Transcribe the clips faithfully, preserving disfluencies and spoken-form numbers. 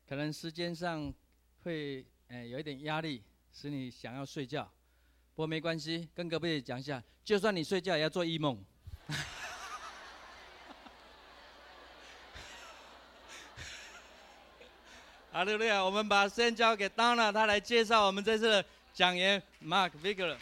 可能时间上会呃有一点压力，使你想要睡觉。不过没关系，跟隔壁讲一下，就算你睡觉也要做异梦。哈利路亚！我们把时间交给 Donna， 她来介绍我们这次的讲员 Mark Vigler。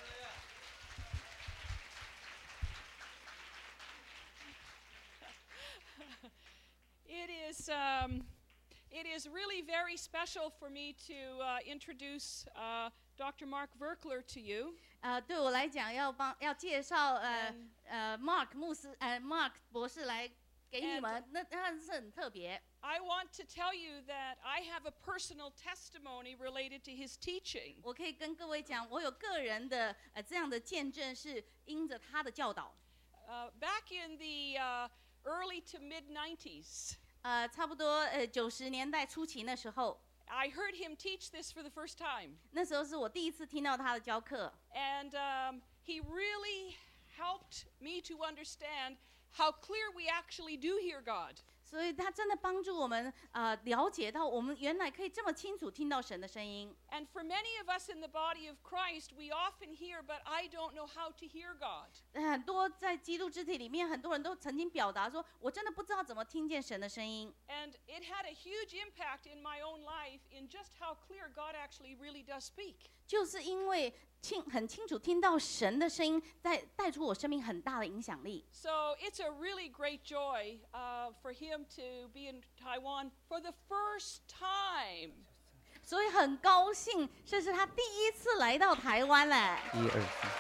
It is, um, it is really very special for me to uh, introduce uh, Doctor Mark Virkler to you. 呃，对我来讲，要帮要介绍呃呃 Mark 牧师呃 Mark 博士来给你们，那那是很特别。 I want to tell you that I have a personal testimony related to his teaching. 我可以跟各位讲，我有个人的呃这样的见证，是因着他的教导。 Uh, back in the uh, early to mid nineties. 呃，差不多呃九十年代初期那时候。 I heard him teach this for the first time. 那时候是我第一次听到他的教课。 And um, he really helped me to understand how clear we actually do hear God. 所以他真的帮助我们呃了解到，我们原来可以这么清楚听到神的声音。 And for many of us in the body of Christ, we often hear, but I don't know how to hear God. 很多在基督肢体里面，很多人都曾经表达说，我真的不知道怎么听见神的声音。 And it had a huge impact in my own life in just how clear God actually really does speak. 就是因为清很清楚听到神的声音，带带出我生命很大的影响力。 So it's a really great joy uh, for him to be in Taiwan for the first time. 所以很高兴，这是他第一次来到台湾嘞。 一二三。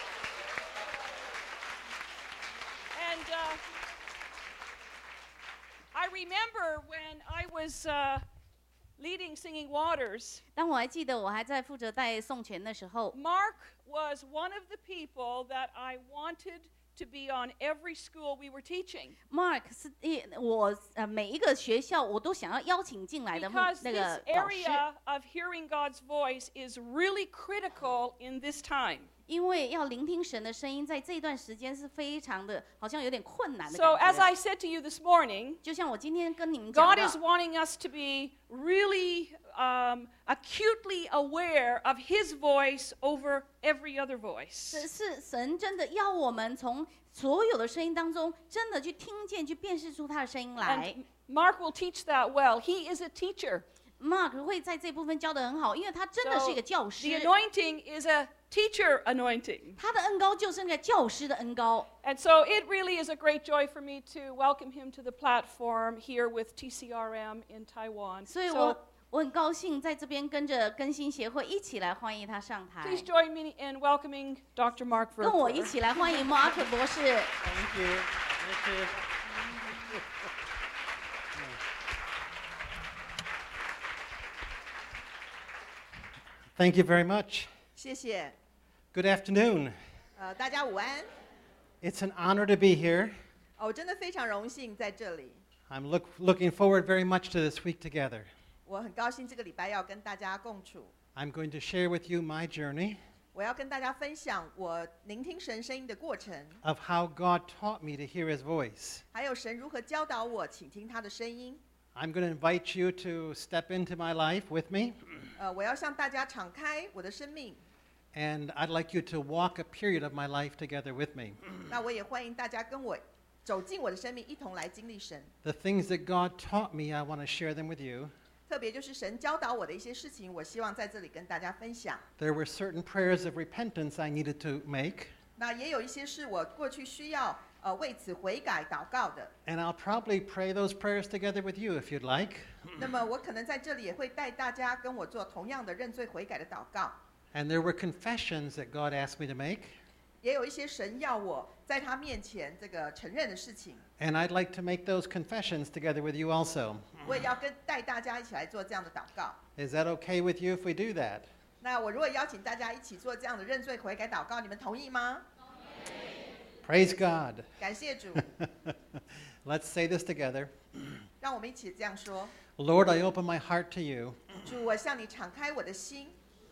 And uh, I remember when I was uh, leading Singing Waters. 当我还记得我还在负责带颂全的时候 Mark was one of the people that I wanted to be on every school we were teaching. Mark 是我呃每一个学校我都想要邀请进来的 Because 那 this 个老师， area of hearing God's voice is really critical in this time. 因为要聆听神的声音，在这一段时间是非常的，好像有点困难的 So 感 as 觉。 I said to you this morning, 就像我今天跟你们讲 God is 到， wanting us to be really um, acutely aware of His voice over every other voice. 是是神真的要我们从所有的声音当中，真的去听见，去辨识出他的声音来。 And Mark will teach that well. He is a teacher. Mark 会在这部分教得很好，因为他真的是一个教师。 The anointing is a teacher anointing. 他的恩膏就是那个教师的恩膏。 And so it really is a great joy for me to welcome him to the platform here with T C R M in Taiwan. 所以 So 我我很高兴在这边跟着更新协会一起来欢迎他上台， please join me in welcoming Doctor Mark 跟我一 Virkler. 起来欢迎 Mark 博士。 Thank you. Thank you. Thank you very much. 谢谢。 Good afternoon. 呃，大家午安。 It's an honor to be here. 哦，我真的非常荣幸在这里。 I'm look, looking forward very much to this week together. 我很高兴这个礼拜要跟大家共处。 I'm going to share with you my journey 我要跟大家分享我聆听神声音的过程， of how God taught me to hear His voice. 还有神如何教导我倾听他的声音。 I'm going to invite you to step into my life with me, 呃，我要向大家敞开我的生命。 and I'd like you to walk a period of my life together with me. 那我也欢迎大家跟我走进我的生命，一同来经历神。 The things that God taught me, I want to share them with you. 特别就是神教导我的一些事情，我希望在这里跟大家分享。 There were certain prayers of repentance I needed to make, 那也有一些是我过去需要呃为此悔改祷告的。 and I'll probably pray those prayers together with you if you'd like. 那么我可能在这里也会带大家跟我做同样的认罪悔改的祷告。 And there were confessions that God asked me to make, 也有一些神要我在他面前这个承认的事情， and I'd like to make those confessions together with you also. 我也要跟带大家一起来做这样的祷告。 Is that okay with you if we do that? 那我如果邀请大家一起做这样的认罪悔改祷告，你们同意吗？ Praise God. 感谢主， Let's say this together. 让我们一起这样说： Lord, I open my heart to you. 主，我向你敞开我的心，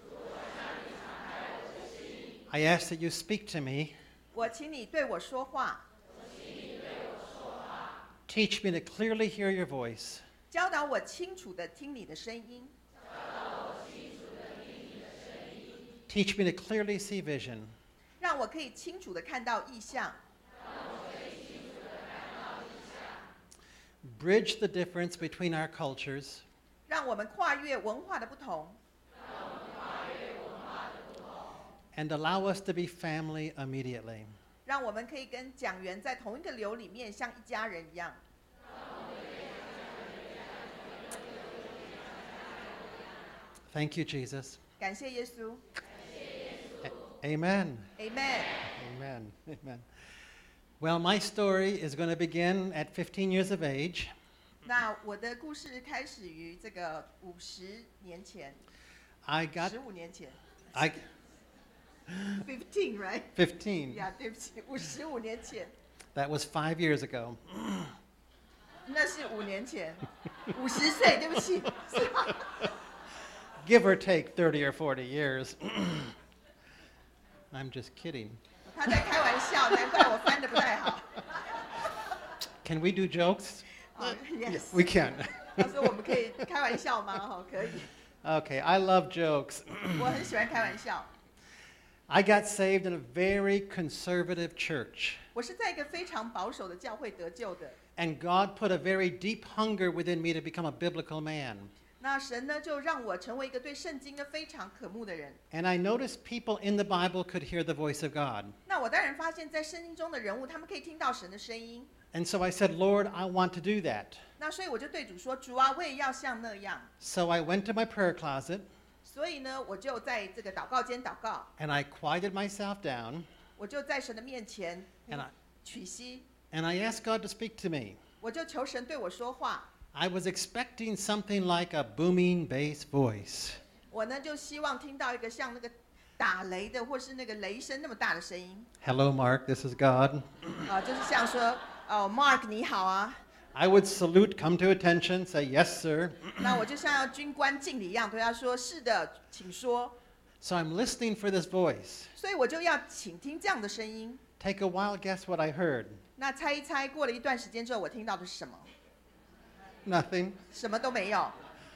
I ask that you speak to me. 我请你对我说话， Teach me to clearly hear your voice. 教导我清楚地听你的声音， Teach me to clearly see vision. 让我可以清楚地看到意象， Bridge the difference between our cultures. 让我们跨越文化的不同， And allow us to be family immediately. 让我们可以跟讲员在同一个流里面像一家人一样。 Thank you, Jesus. 感谢耶稣 A- Amen. ，Amen。 Amen. Amen. Well, my story is going to begin at fifteen years of age. 那我的故事开始于这个五十年前， I got 十五年前 I ，fifteen right？ fifteen. 呀，对不起，五十五年前， That was five years ago. 那是五年前，五十岁，对不起，是吧？ Give or take thirty or forty years. I'm just kidding. 他在开玩笑，难怪我翻得不太好。 Can we do jokes? 哦 yes， We can. 他说我们可以开玩笑吗？哈，可以。 Okay, I love jokes. 我很喜欢开玩笑。 I got saved in a very conservative church, 我是在一个非常保守的教会得救的。 and God put a very deep hunger within me to become a biblical man. 那神呢，就让我成为一个对圣经呢非常渴慕的人。 And I noticed people in the Bible could hear the voice of God. 那我当然发现，在圣经中的人物，他们可以听到神的声音。 And so I said, Lord, I want to do that. 那所以我就对主说：“主啊，我也要像那样。 So I went to my prayer closet, ” 所以呢，我就在这个祷告间祷告， and I quieted myself down, 我就在神的面前 and I, 屈膝， and I asked God to speak to me. 我就求神对我说话。 I was expecting something like a booming bass voice. 我呢就希望听到一个像那个打雷的，或是那个雷声那么大的声音。 Hello, Mark, this is God. 啊、就是像说，哦、m a r k 你好啊。 I would salute, come to attention, say, yes, sir. 那我就像要军官敬礼一样，对他说：“是的，请说。” So I'm listening for this voice. 所以我就要倾听这样的声音。 Take a wild guess what I heard. 那猜一猜，过了一段时间之后，我听到的是什么？ Nothing. 什么都没有。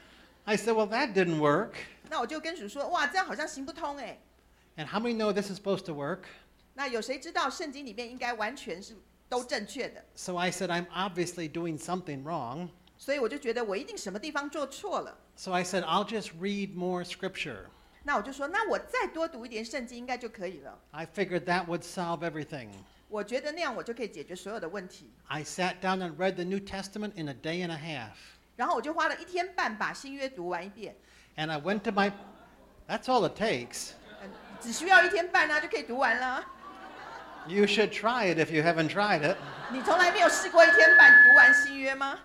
I said, well, that didn't work. 那我就跟主说：“哇，这样好像行不通哎。 And how many know this is supposed to work? ” 那有谁知道圣经里面应该完全是都正确的？ So I said, I'm obviously doing something wrong. 所以我就觉得我一定什么地方做错了。 So I said, I'll just read more scripture. 那我就说：“那我再多读一点圣经应该就可以了。 I figured that would solve everything. ” 我觉得那样我就可以解决所有的问题。 I sat down and read the New Testament in a day and a half. 然后我就花了一天半把新约读完一遍。 And I went to my, that's all it takes. 嗯，只需要一天半啊，就可以读完了。 You should try it if you haven't tried it. 你从来没有试过一天半读完新约吗？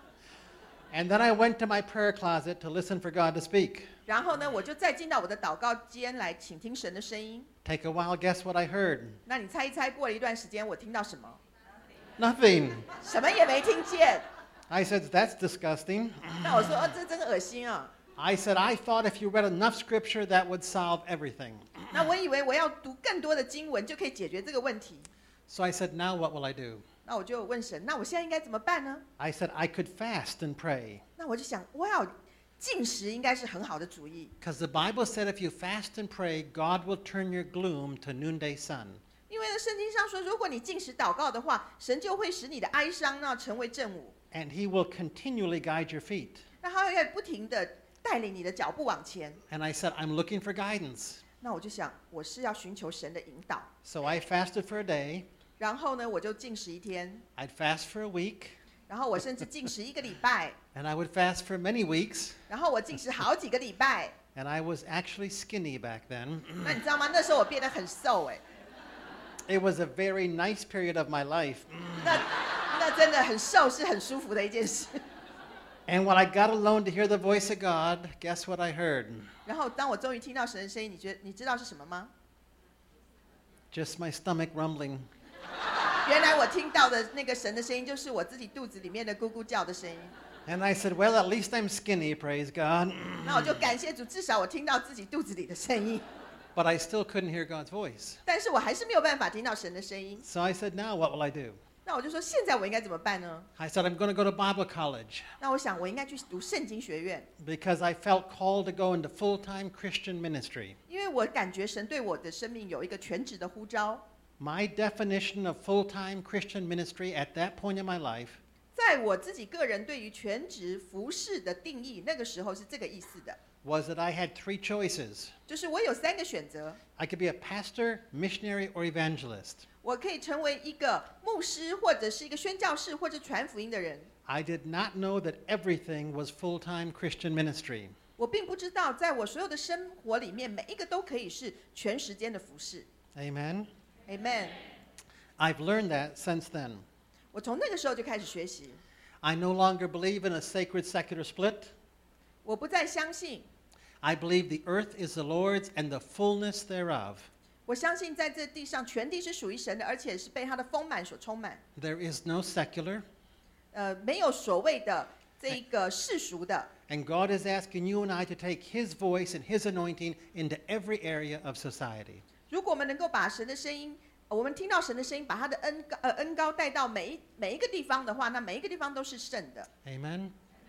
And then I went to my prayer closet to listen for God to speak. 然后呢，我就再进到我的祷告间来倾听神的声音。 Take a wild guess what I heard. 那你猜一猜，过了一段时间，我听到什么？ Nothing. 什么也没听见。 I said, that's disgusting. 那我说，哦，这真恶心啊！ I said, I thought if you read enough scripture, that would solve everything. 那我以为我要读更多的经文就可以解决这个问题。 So I said, now what will I do? 那我就问神，那我现在应该怎么办呢？ I said, I could fast and pray. 那我就想，哇，进食应该是很好的主意， Because the Bible said if you fast and pray, God will turn your gloom to noonday sun. 因为呢，圣经上说，如果你进食祷告的话，神就会使你的哀伤呢成为正午， And he will continually guide your feet. 那他会不停的带领你的脚步往前。 And I said, I'm looking for guidance. 那我就想，我是要寻求神的引导。 So I fasted for a day. 然后呢，我就禁食一天， I'd fast for a week. 然后我甚至禁食一个礼拜， And I would fast for many weeks. 然后我禁食好几个礼拜。 And I was actually skinny back then. 那你知道吗？那时候我变得很瘦哎， It was a very nice period of my life. 那那真的很瘦是很舒服的一件事。 And when I got alone to hear the voice of God, guess what I heard? 然后当我终于听到神的声音，你觉得你知道是什么吗？ Just my stomach rumbling. 原来我听到的那个神的声音，就是我自己肚子里面的咕咕叫的声音。 And I said, well, at least I'm skinny, praise God. 那我就感谢主，至少我听到自己肚子里的声音， But I still couldn't hear God's voice. 但是我还是没有办法听到神的声音。 So I said, now what will I do? 那我就说现在我应该怎么办呢？ I said, I'm going to go to Bible college 那我想我应该去读圣经学院， because I felt called to go into full-time Christian ministry. 因为我感觉神对我的生命有一个全职的呼召。 My definition of full-time Christian ministry at that point in my life 在我自己个人对于全职服侍的定义，那个时候是这个意思的， was that I had three choices. 就是我有三个选择， I could be a pastor, missionary, or evangelist. 我可以成为一个牧师，或者是一个宣教士，或者传福音的人。 I did not know that everything was full-time Christian ministry. 我并不知道，在我所有的生活里面，每一个都可以是全时间的服侍。 Amen? Amen。 I've learned that since then. 我从那个时候就开始学习， I no longer believe in a sacred secular split. 我不再相信， I believe the earth is the Lord's and the fullness thereof. 我相信在这地上全地是属于神的，而且是被他的丰满所充满。 There is no secular. 呃，没有所谓的这一个世俗的。 And God is asking you and I to take His voice and His anointing into every area of society. 如果我们能够把神的声音，呃我们听到神的声音，把他的恩高呃恩高带到每一每一个地方的话，那每一个地方都是圣的。 Amen?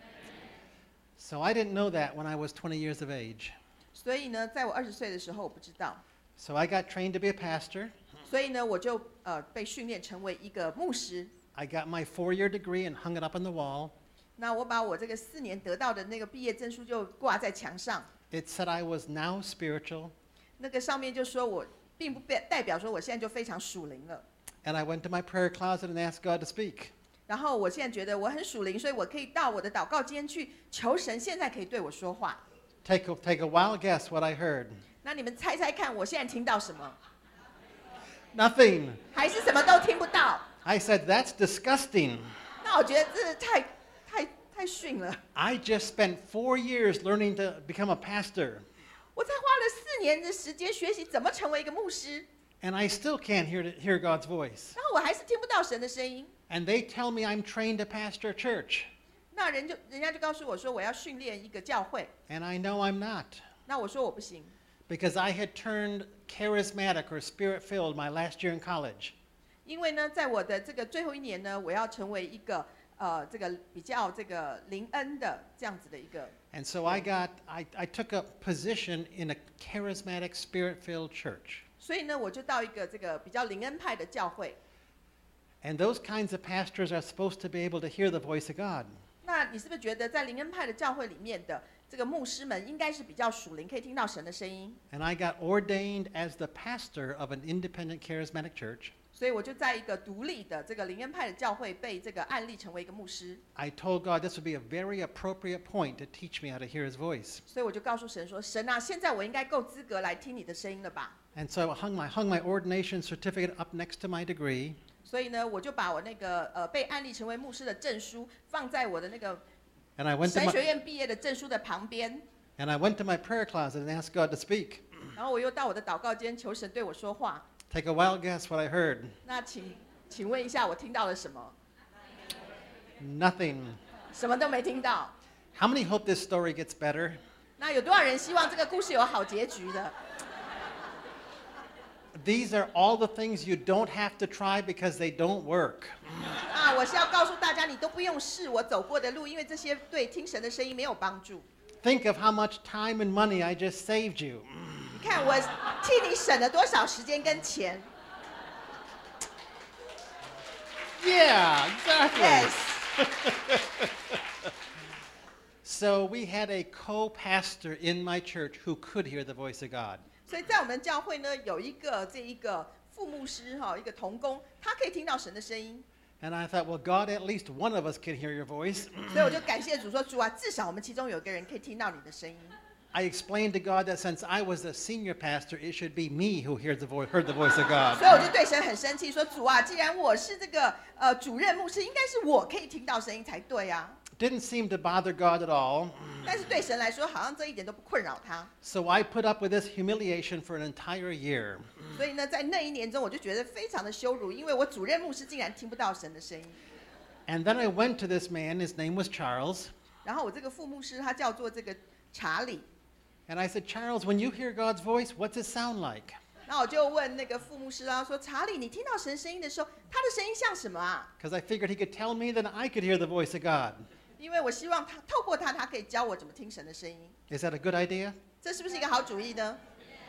So I didn't know that when I was twenty years of age. 所以呢，在我二十岁的时候，我不知道， So I got trained to be a pastor. 所以呢，我就呃被训练成为一个牧师。 I got my four-year degree and hung it up on the wall. 那我把我这个四年得到的那个毕业证书就挂在墙上， It said I was now spiritual. 那个上面就说我并不代代表说我现在就非常属灵了。 And I went to my prayer closet and asked God to speak. 然后我现在觉得我很属灵，所以我可以到我的祷告间去求神，现在可以对我说话。 Take a, take a wild guess what I heard. 那你们猜猜看，我现在听到什么？ Nothing. 还是什么都听不到？ I said, that's disgusting. 那我觉得这太太太逊了。 I just spent four years learning to become a pastor, 我才花了四年的时间学习怎么成为一个牧师， and I still can't hear, hear God's voice. 然后我还是听不到神的声音。 And they tell me I'm trained to pastor a church, 那人就人家就告诉我说我要训练一个教会， and I know I'm not, 那我说我不行， because I had turned charismatic or spirit-filled my last year in college. 因为呢，在我的这个最后一年呢，我要成为一个呃这个比较这个灵恩的这样子的一个， And so I got, I, I took a position in a charismatic, spirit-filled church. 所以呢，我就到一个这个比较灵恩派的教会。 And those kinds of pastors are supposed to be able to hear the voice of God. 那你是不是觉得在灵恩派的教会里面的这个牧师们应该是比较属灵，可以听到神的声音？ And I got ordained as the pastor of an independent charismatic church. 所以我就在一个独立的这个灵恩派的教会被这个案例成为一个牧师。 I told God this would be a very appropriate point to teach me how to hear His voice. 所以我就告诉神说：“神啊，现在我应该够资格来听你的声音了吧 And so I hung my, hung my ordination certificate up next to my degree.？” 所以呢，我就把我那个呃被案例成为牧师的证书放在我的那个 And I went to 神学 my, 院毕业的证书的旁边， and I went to my prayer closet and asked God to speak. 然后我又到我的祷告间求神对我说话。 Take a wild guess what I heard. 那请请问一下，我听到了什么？ Nothing. 什么都没听到。 How many hope this story gets better? 那有多少人希望这个故事有好结局的？ These are all the things you don't have to try because they don't work. 啊，我是要告诉大家，你都不用试我走过的路，因为这些对听神的声音没有帮助。 Think of how much time and money I just saved you. 你看我替你省了多少时间跟钱 Yeah, exactly. ？Yes。 So we had a co-pastor in my church who could hear the voice of God. 所以在我们教会呢，有一个这一个副牧师哈，一个同工，他可以听到神的声音。 And I thought, well, God, at least one of us can hear your voice. 所以我就感谢主说，主啊，至少我们其中有个人可以听到你的声音。 I explained to God that since I was the senior pastor, it should be me who heard the, vo- heard the voice of God. 所以我就对神很生气，说主啊，既然我是这个呃主任牧师，应该是我可以听到声音才对啊。 Didn't seem to bother God at all. 但是对神来说，好像这一点都不困扰他。 So I put up with this humiliation for an entire year. 所以呢，在那一年中，我就觉得非常的羞辱，因为我主任牧师竟然听不到神的声音。 And then I went to this man, his name was Charles, 然后我这个副牧师他叫做这个查理， and I said, Charles, when you hear God's voice, what's it sound like? 然后我就问那个副牧师啊，说查理，你听到神声音的时候，他的声音像什么啊？ Because I figured he could tell me, then I could hear the voice of God. 因为我希望他透过他，他可以教我怎么听神的声音。 Is that a good idea? 这是不是一个好主意呢？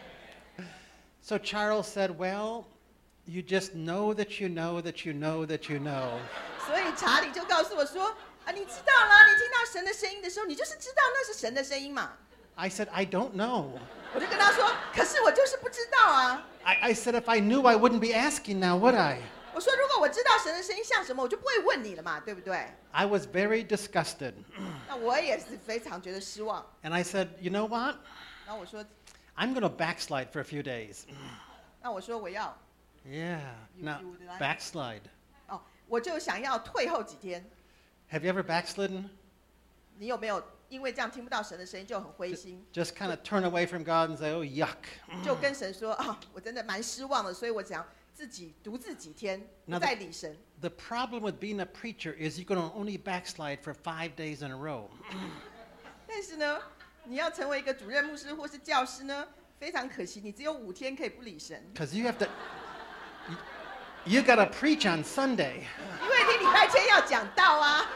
So Charles said, well, you just know that you know that you know that you know. 所以查理就告诉我说啊，你知道啦，你听到神的声音的时候，你就是知道那是神的声音嘛。 I said, I don't know. 我就跟他说，可是我就是不知道啊。 I, I said, if I knew, I wouldn't be asking now, would I? 我说，如果我知道神的声音像什么，我就不会问你了嘛，对不对？ I was very disgusted. 那我也是非常觉得失望。 And I said, you know what? 然后我说， I'm going to backslide for a few days. 那我说我要 Yeah. You- Now, you would like- backslide. 哦，我就想要退后几天。 Have you ever backslidden? 你有没有因为这样听不到神的声音就很灰心， Just kind of turn away from God and say, oh, yuck. 就跟神说啊，我真的蛮失望的，所以我想自己独自几天， 那不再理神。 The problem with being a preacher is you're going to only backslide for five days in a row. 但是呢，你要成为一个主任牧师或是教师呢，非常可惜，你只有五天可以不理神， Because you have to, you, you got to preach on Sunday. 因为你礼拜天要讲道啊。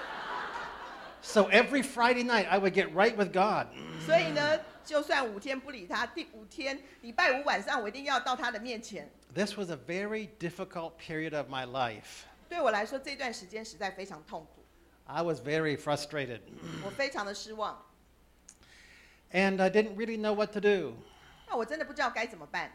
So every Friday night, I would get right with God. 所以呢，就算五天不理他，第五天礼拜五晚上我一定要到他的面前。 This was a very difficult period of my life. 对我来说，这段时间实在非常痛苦， I was very frustrated. 我非常的失望。 And I didn't really know what to do. 那我真的不知道该怎么办。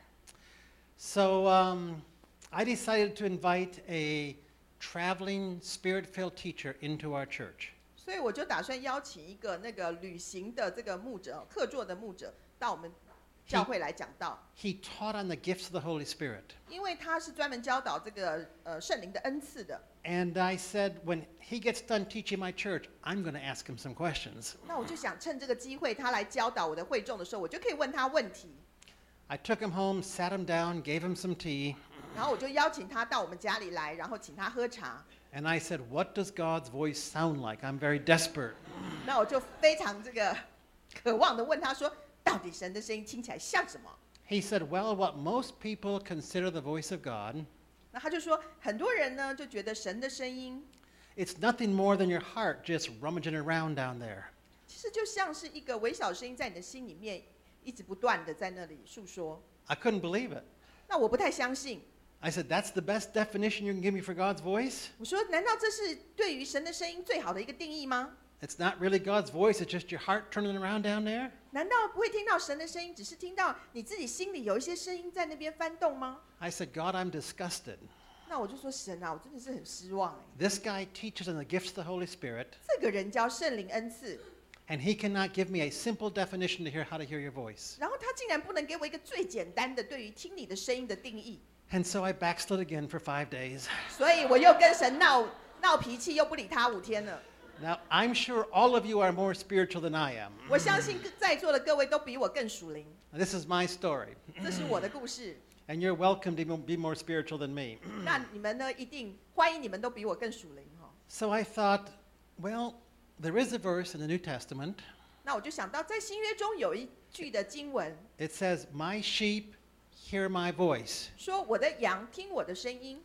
So um, I decided to invite a traveling spirit-filled teacher into our church. 所以我就打算邀请一个那个旅行的这个牧者，客座的牧者，到我们教会来讲道。 He taught on the gifts of the Holy Spirit. 因为他是专门教导这个呃圣灵的恩赐的。 And I said, when he gets done teaching my church, I'm going to ask him some questions. 那我就想趁这个机会，他来教导我的会众的时候，我就可以问他问题。 I took him home, sat him down, gave him some tea, 然后我就邀请他到我们家里来，然后请他喝茶。 and I said, what does God's voice sound like? I'm very desperate. 那我就非常这个渴望的问他说，到底神的声音听起来像什么？ He said, well, what most people consider the voice of God, 那他就说，很多人呢就觉得神的声音 it's nothing more than your heart just rummaging around down there. 其实就像是一个微小声音在你的心里面一直不断的在那里诉说。 I couldn't believe it. 那我不太相信。 I said, that's the best definition you can give me for God's voice? 我说，难道这是对于神的声音最好的一个定义吗？ It's not really God's voice, it's just your heart turning around down there? 难道不会听到神的声音，只是听到你自己心里有一些声音在那边翻动吗？ I said, God, I'm disgusted. 那我就说，神啊，我真的是很失望哎。 This guy teaches on the gifts of the Holy Spirit, 这个人教圣灵恩赐， and he cannot give me a simple definition to hear how to hear your voice. 然后他竟然不能给我一个最简单的对于听你的声音的定义， And so I backslid again for five days. 所以我又跟神闹闹脾气，又不理他五天了。 Now, I'm sure all of you are more spiritual than I am. 我相信在座的各位都比我更属灵， This is my story, 这是我的故事。 and you're welcome to be more spiritual than me. 那你们呢，一定欢迎你们都比我更属灵哈。 So I thought, well, there is a verse in the New Testament. 那我就想到，在新约中有一句的经文 It says, my sheep hear my voice. 说：“我的羊听我的声音。”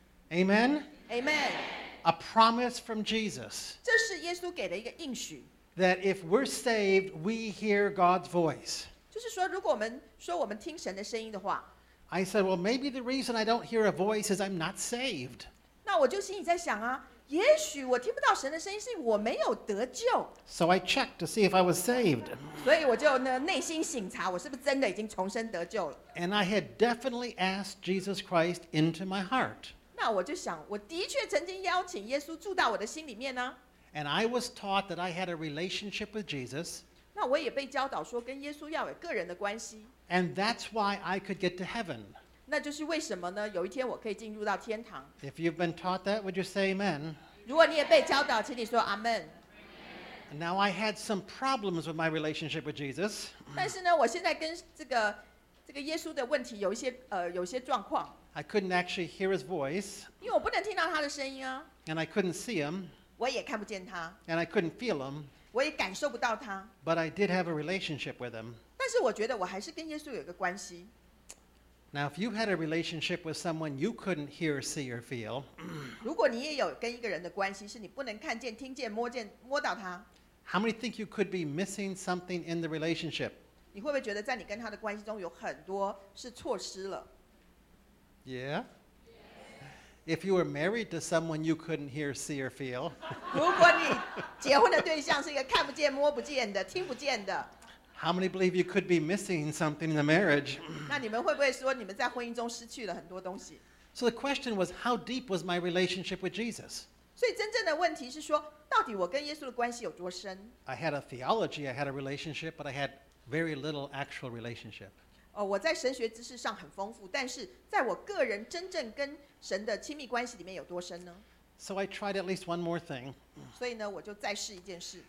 Amen? Amen。 A promise from Jesus 这是耶稣给的一个应许， that if we're saved, we hear God's voice. 就是说，如果我们说我们听神的声音的话， I said, well, maybe the reason I don't hear a voice is I'm not saved. 那我就心里在想啊，也许我听不到神的声音，是因为我没有得救， So I checked to see if I was saved. 所以我就呢内心省察，我是不是真的已经重生得救了？ And I had definitely asked Jesus Christ into my heart. 那我就想，我的确曾经邀请耶稣住到我的心里面呢。 And I was taught that I had a relationship with Jesus, 那我也被教导说，跟耶稣要有个人的关系。 and that's why I could get to heaven. 那就是为什么呢？有一天我可以进入到天堂。 If you've been taught that, would you say amen? 如果你也被教导，请你说阿门。 Now, I had some problems with my relationship with Jesus. 但是呢，我现在跟这个这个耶稣的问题有一些呃有一些状况， I couldn't actually hear his voice, 因为我不能听到他的声音啊， and I couldn't see him, 我也看不见他， and I couldn't feel him, 我也感受不到他。 but I did have a relationship with him. 但是我觉得我还是跟耶稣有一个关系。 Now, if you had a relationship with someone you couldn't hear, see, or feel, 如果你也有跟一个人的关系是你不能看见、听见、摸见、摸到他， how many think you could be missing something in the relationship? 你会不会觉得在你跟他的关系中有很多是错失了？ Yeah? If you were married to someone you couldn't hear, see, or feel, 如果你结婚的对象是一个看不见、摸不见的、听不见的， how many believe you could be missing something in the marriage? 那你们会不会说你们在婚姻中失去了很多东西？ So the question was, how deep was my relationship with Jesus? 所以真正的问题是说，到底我跟耶稣的关系有多深？ I had a theology, I had a relationship, but I had very little actual relationship. 哦，我在神学知识上很丰富，但是在我个人真正跟神的亲密关系里面有多深呢？ So I tried at least one more thing. 所以呢，我就再试一件事。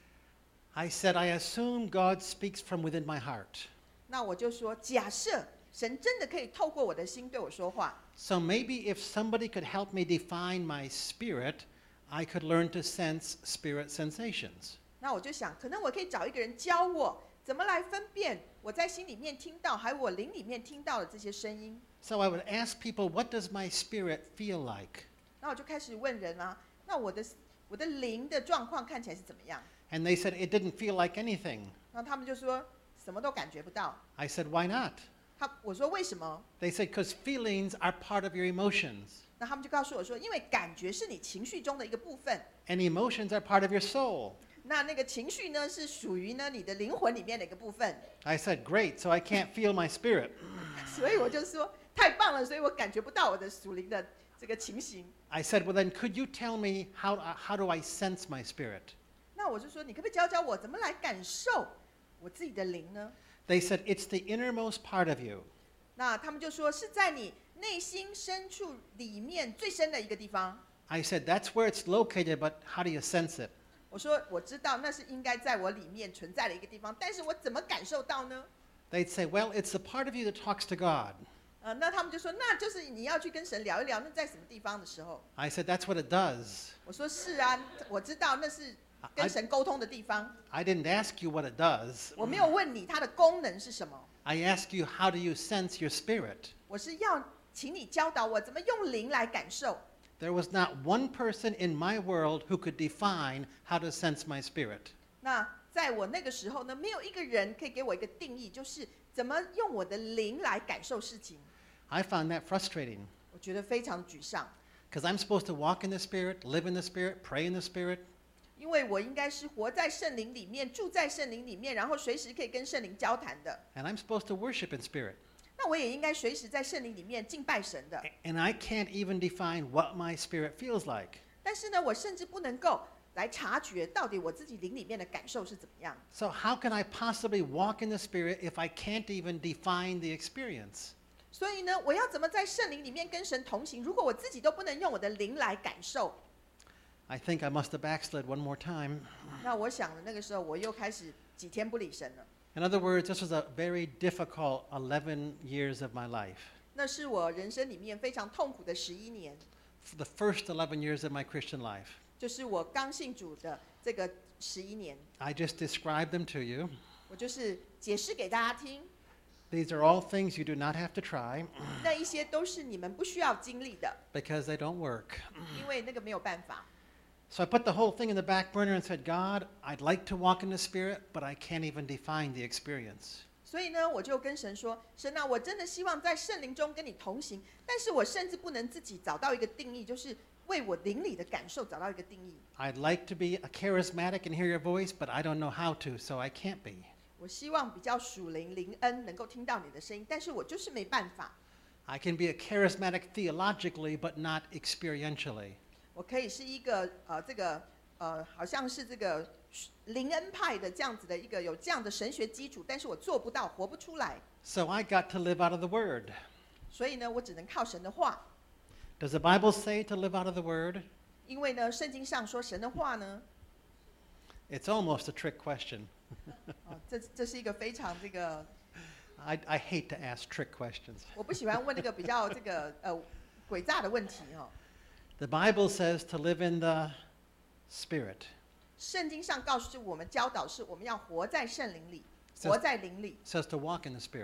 I said, I assume God speaks from within my heart. 那我就说，假设神真的可以透过我的心对我说话， So maybe if somebody could help me define my spirit, I could learn to sense spirit sensations. 那我就想，可能我可以找一个人教我怎么来分辨我在心里面听到，还有我灵里面听到的这些声音。 So I would ask people, what does my spirit feel like? 那我就开始问人啊，那我的我的灵的状况看起来是怎么样？ And they said it didn't feel like anything. 然后他们就说什么都感觉不到。 I said, why not? 他我说为什么？ They said, because feelings are part of your emotions. 那他们就告诉我说，因为感觉是你情绪中的一个部分。 And emotions are part of your soul. 那那个情绪呢，是属于呢你的灵魂里面的一个部分。 I said, great, so I can't feel my spirit. 所以我就说太棒了，所以我感觉不到我的属灵的这个情形。 I said, well then, could you tell me how, how do I sense my spirit? 那我就说，你可不可以教教我怎么来感受我自己的灵呢？ They said, it's the innermost part of you. 那他们就说是在你内心深处里面最深的一个地方。 I said, that's where it's located, but how do you sense it? 我说我知道那是应该在我里面存在的一个地方，但是我怎么感受到呢？ They'd say, well, it's the part of you that talks to God. 呃，那他们就说，那就是你要去跟神聊一聊，那在什么地方的时候？ I said, that's what it does. 我说是啊，我知道那是跟神沟通的地方。 I didn't ask you what it does. 我没有问你它的功能是什么， I asked you, how do you sense your spirit? 我是要请你教导我怎么用灵来感受。 There was not one person in my world who could define how to sense my spirit. 那在我那个时候呢，没有一个人可以给我一个定义，就是怎么用我的灵来感受事情。 I found that frustrating 我觉得非常沮丧， because I'm supposed to walk in the spirit, live in the spirit, pray in the spirit. 因为我应该是活在圣灵里面，住在圣灵里面，然后随时可以跟圣灵交谈的。 And I'm supposed to worship in spirit. 那我也应该随时在圣灵里面敬拜神的。 And I can't even define what my spirit feels like. 但是呢，我甚至不能够来察觉到底我自己灵里面的感受是怎么样。 So how can I possibly walk in the spirit if I can't even define the experience? 所以呢，我要怎么在圣灵里面跟神同行？如果我自己都不能用我的灵来感受， I think I must have backslid one more time. 那我想了，那个时候我又开始几天不理神了。 In other words, this was a very difficult eleven years of my life. 那是我人生里面非常痛苦的十一年， For the first eleven years of my Christian life. 就是我刚信主的这个十一年。 I just described them to you. 我就是解释给大家听， These are all things you do not have to try 那一些都是你们不需要经历的， because they don't work. 因为那个没有办法。 So I put the whole thing in the back burner and said, God, I'd like to walk in the spirit, but I can't even define the experience. 所以呢，我就跟神说：“神啊，我真的希望在圣灵中跟你同行，但是我甚至不能自己找到一个定义，就是为我灵里的感受找到一个定义。 I'd like to be a charismatic and hear your voice, but I don't know how to, so I can't be. 我希望比较属灵灵恩能够听到你的声音，但是我就是没办法。 I can be a charismatic theologically, but not experientially. 我可以是一个呃这个呃好像是这个灵恩派的这样子的一个有这样的神学基础，但是我做不到，活不出来。 So I got to live out of the Word. 所以呢，我只能靠神的话。 Does the Bible say to live out of the Word? 因为呢，圣经上说神的话呢， It's almost a trick question. 哦，这这是一个非常这个， I, I hate to ask trick questions. 我不喜欢问那个比较这个呃诡诈的问题哈、哦。 The Bible says to live in the Spirit. 圣经上告诉我们教导是我们要活在圣灵里， Says- 活在灵里， It says to walk in the Spirit.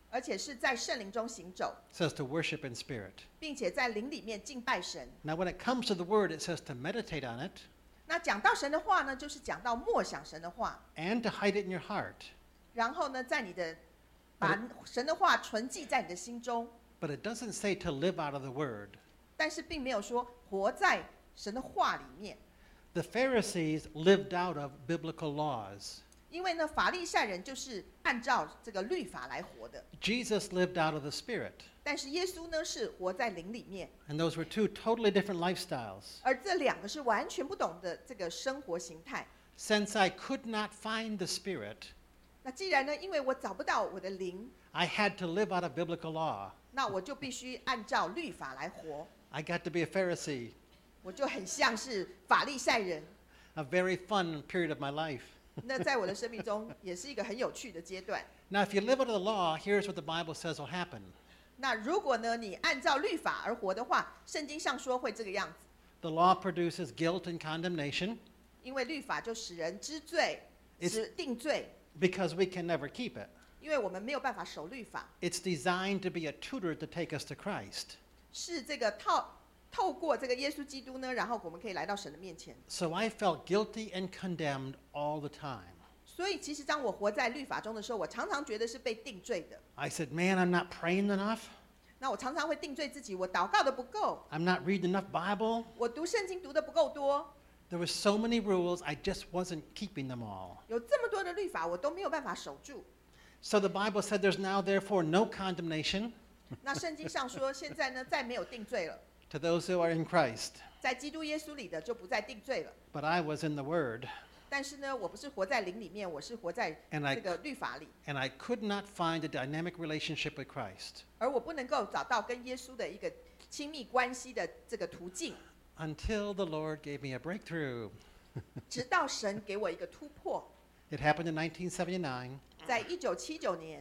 而且是在圣灵中行走， It says to worship in spirit. 并且在灵里面敬拜神。 Now, when it comes to the word, it says to meditate on it 那讲到神的话呢，就是讲到默想神的话， and to hide it in your heart. 然后呢，在你的把神的话存记在你的心中。 But it doesn't say to live out of the word. 但是并没有说活在神的话里面， The Pharisees lived out of biblical laws. 因为呢，法利赛人就是按照这个律法来活的， Jesus lived out of the spirit. 但是耶稣呢是活在灵里面， And those were two totally different lifestyles. 而这两个是完全不同的这个生活形态。 Since I could not find the spirit, 那既然呢，因为我找不到我的灵， I had to live out of biblical law. 那我就必须按照律法来活， I got to be a Pharisee. 我就很像是法利赛人。 A very fun period of my life. 那在我的生命中也是一个很有趣的阶段。 Now, if you live out of the law, here's what the Bible says will happen. 那如果呢，你按照律法而活的话，圣经上说会这个样子， The law produces guilt and condemnation 因为律法就使人知罪， It's- 使定罪， because we can never keep it. 因为我们没有办法守律法， It's designed to be a tutor to take us to Christ. 是这个透透过这个耶稣基督呢，然后我们可以来到神的面前。 So I felt guilty and condemned all the time. 所以其实当我活在律法中的时候，我常常觉得是被定罪的。 I said, man, I'm not praying enough. 那我常常会定罪自己，我祷告的不够， I'm not reading enough Bible. 我读圣经读的不够多， There were so many rules, I just wasn't keeping them all. 有这么多的律法，我都没有办法守住。 So the Bible said there's now therefore no condemnation 那圣经上说，现在呢，再没有定罪了， to those who are in Christ. 在基督耶稣里的就不再定罪了。 But I was in the Word, 但是呢，我不是活在灵里面，我是活在 And I- 这个律法里， and I could not find a dynamic relationship with Christ 而我不能够找到跟耶稣的一个亲密关系的这个途径， until the Lord gave me a breakthrough. 直到神给我一个突破。 It happened in nineteen seventy-nine. 在一九七九年，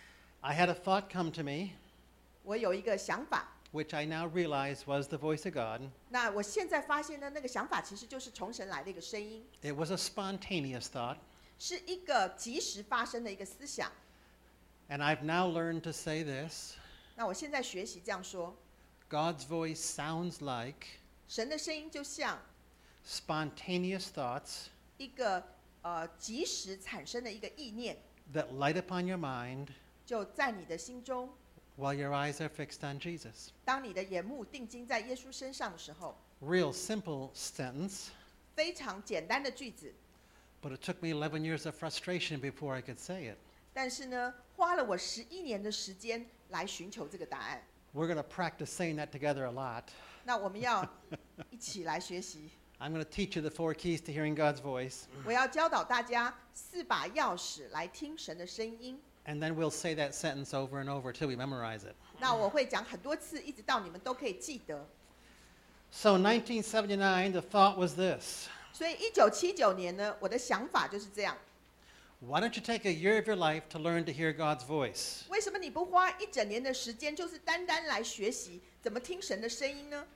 I had a thought come to me, 我有一个想法， which I now realize was the voice of God. 那我现在发现呢，那个想法其实就是从神来的一个声音， It was a spontaneous thought, 是一个即时发生的一个思想。 and I've now learned to say this. 那我现在学习这样说， God's voice sounds like 神的声音就像 spontaneous thoughts 一个呃即时产生的一个意念， that light upon your mind 就在你的心中。 while your eyes are fixed on Jesus. 当你的眼目定睛在耶稣身上的时候， Real simple sentence, 非常简单的句子， but it took me eleven years of frustration before I could say it. 但是呢，花了我十一年的时间来寻求这个答案。 We're going to practice saying that together a lot. 那我们要一起来学习。 I'm going to teach you the four keys to hearing God's voice, 我要教导大家四把钥匙来听神的声音。 and then we'll say that sentence over and over till we memorize it. 那我会讲很多次，一直到你们都可以记得。 So in nineteen seventy-nine, the thought was this. 所以一九七九年呢，我的想法就是这样： Why don't you take a year of your life to learn to hear God's voice? 为什么你不花一整年的时间，就是单单来学习怎么听神的声音呢？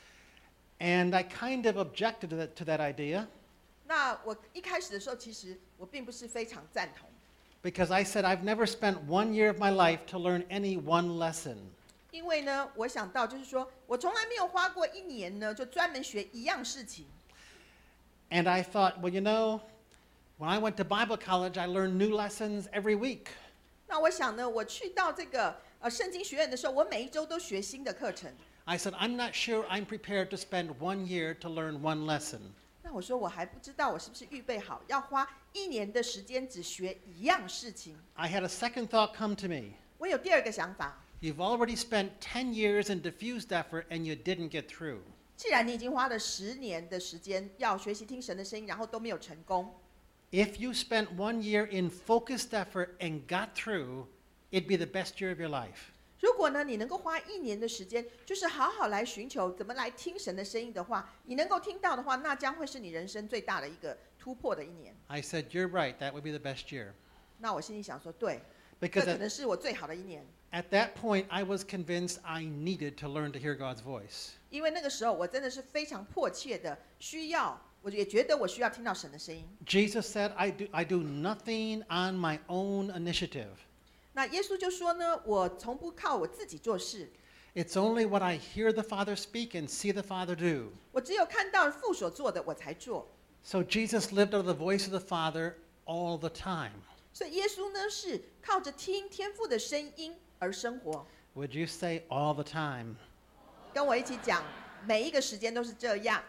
And I kind of objected to that, to that idea 那我一开始的时候，其实我并不是非常赞同， because I said I've never spent one year of my life to learn any one lesson. 因为呢，我想到就是说我从来没有花过一年呢，就专门学一样事情。 And I thought, well, you know, when I went to Bible college, I learned new lessons every week. 那我想呢，我去到这个呃圣经学院的时候，我每一周都学新的课程。 I said, I'm not sure I'm prepared to spend one year to learn one lesson. 那我说我还不知道我是不是预备好要花一年的时间只学一样事情。 I had a second thought come to me. 我有第二个想法， You've already spent ten years in diffused effort and you didn't get through. 既然你已经花了十年的时间要学习听神的声音，然后都没有成功， If you spent one year in focused effort and got through, it'd be the best year of your life. 如果呢你能够花一年的时间，就是好好来寻求怎么来听神的声音的话，你能够听到的话，那将会是你人生最大的一个突破的一年。 I said, you're right, that would be the best year. 那我心里想说，对，这 Because 可 at, 能是我最好的一年， at that point, I was convinced I needed to learn to hear God's voice. 因为那个时候我真的是非常迫切的需要，我也觉得我需要听到神的声音。 Jesus said, I do, I do nothing on my own initiative. 那耶稣就说呢，我从不靠我自己做事， It's only what I hear the Father speak and see the Father do. 我只有看到父所做的我才做。 So Jesus lived out of the voice of the Father all the time. 所以耶稣呢是靠着听天父的声音而生活。 Would you say all the time? 跟我一起讲，每一个时间都是这样。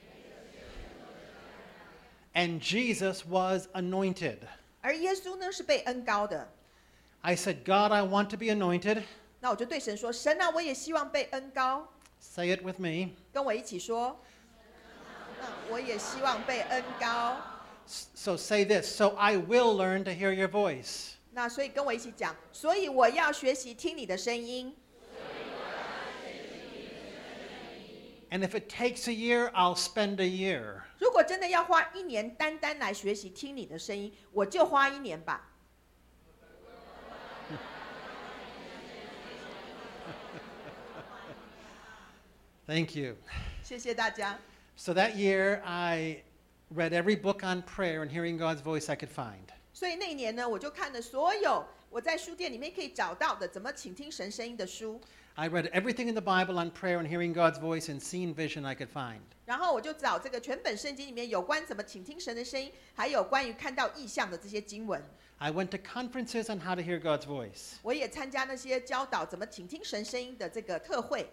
And Jesus was anointed. 而耶稣呢是被恩膏的。 I said, God, I want to be anointed. 那我就对神说，神啊，我也希望被恩膏。 Say it with me. 跟我一起说，那我也希望被恩膏。 So say this. So I will learn to hear your voice. 那所以跟我一起讲，所以我要学习听你的声音。 And if it takes a year, I'll spend a year. 如果真的要花一年单单来学习听你的声音，我就花一年吧。 Thank you. 谢谢大家。 So that year, I read every book on prayer and hearing God's voice I could find. 所以那一年呢，我就看了所有我在书店里面可以找到的怎么倾听神声音的书， I read everything in the Bible on prayer and hearing God's voice and seeing vision I could find. 然后我就找这个全本圣经里面有关怎么倾听神的声音，还有关于看到异象的这些经文。 I went to conferences on how to hear God's voice. 我也参加那些教导怎么倾听神声音的这个特会，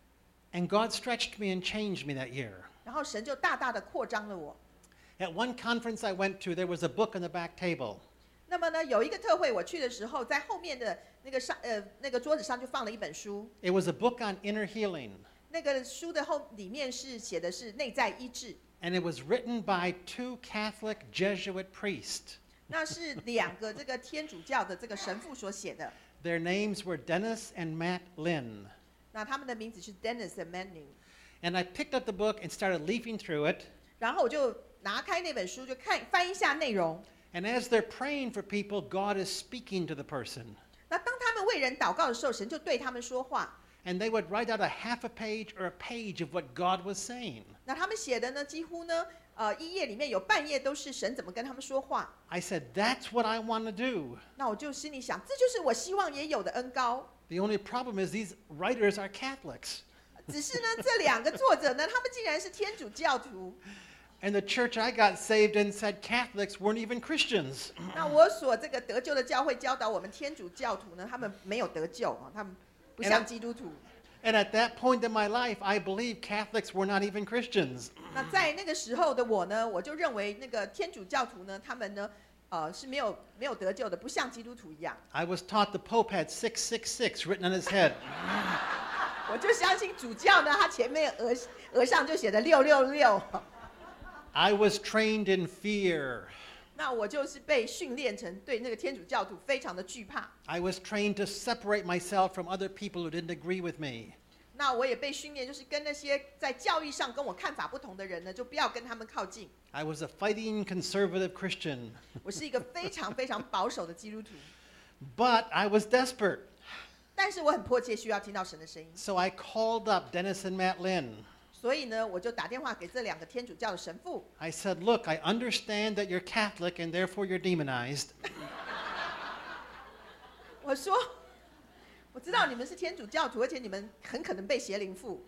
And God stretched me and changed me that year. 然后神就大大的扩张了我。 At one conference I went to, there was a book on the back table. 那么呢，有一个特会我去的时候，在后面的那个上呃那个桌子上就放了一本书， It was a book on inner healing. 那个书的后里面是写的是内在医治， And it was written by two Catholic Jesuit priests. 那是两个这个天主教的这个神父所写的。 Their names were Dennis and Matt Lynn. 那他们的名字是 Dennis and Manning。 And I picked up the book and started leafing through it. 然后我就拿开那本书，就看翻一下内容。 And as they're praying for people, God is speaking to the person. 那当他们为人祷告的时候，神就对他们说话。 And they would write out a half a page or a page of what God was saying. 那他们写的呢，几乎呢，呃，一页里面有半页都是神怎么跟他们说话。 I said, that's what I want to do. 那我就心里想，这就是我希望也有的恩膏。 The only problem is these writers are Catholics. 只是呢，这两个作者呢，他们竟然是天主教徒。 And the church I got saved in said Catholics weren't even Christians. 那我所这个得救的教会教导我们天主教徒呢，他们没有得救啊，他们不像基督徒。 And at that point in my life, I believed Catholics were not even Christians. 那在那个时候的我呢，我就认为那个天主教徒呢，他们呢，呃，是没有没有得救的，不像基督徒一样。 I was taught the Pope had six six six written on his head. 我就相信主教呢，他前面额额上就写着六六六。 I was trained in fear. 那我就是被训练成对那个天主教徒非常的惧怕。 I was trained to separate myself from other people who didn't agree with me. 那我也被训练，就是跟那些在教义上跟我看法不同的人呢，就不要跟他们靠近。 I was a fighting conservative Christian. 我是一个非常非常保守的基督徒， But I was desperate. 但是我很迫切需要听到神的声音， So I called up Dennis and Matt Lynn. 所以呢，我就打电话给这两个天主教的神父。 I said, look, I understand that you're Catholic and therefore you're demonized. 我说，我知道你们是天主教徒，而且你们很可能被邪灵附。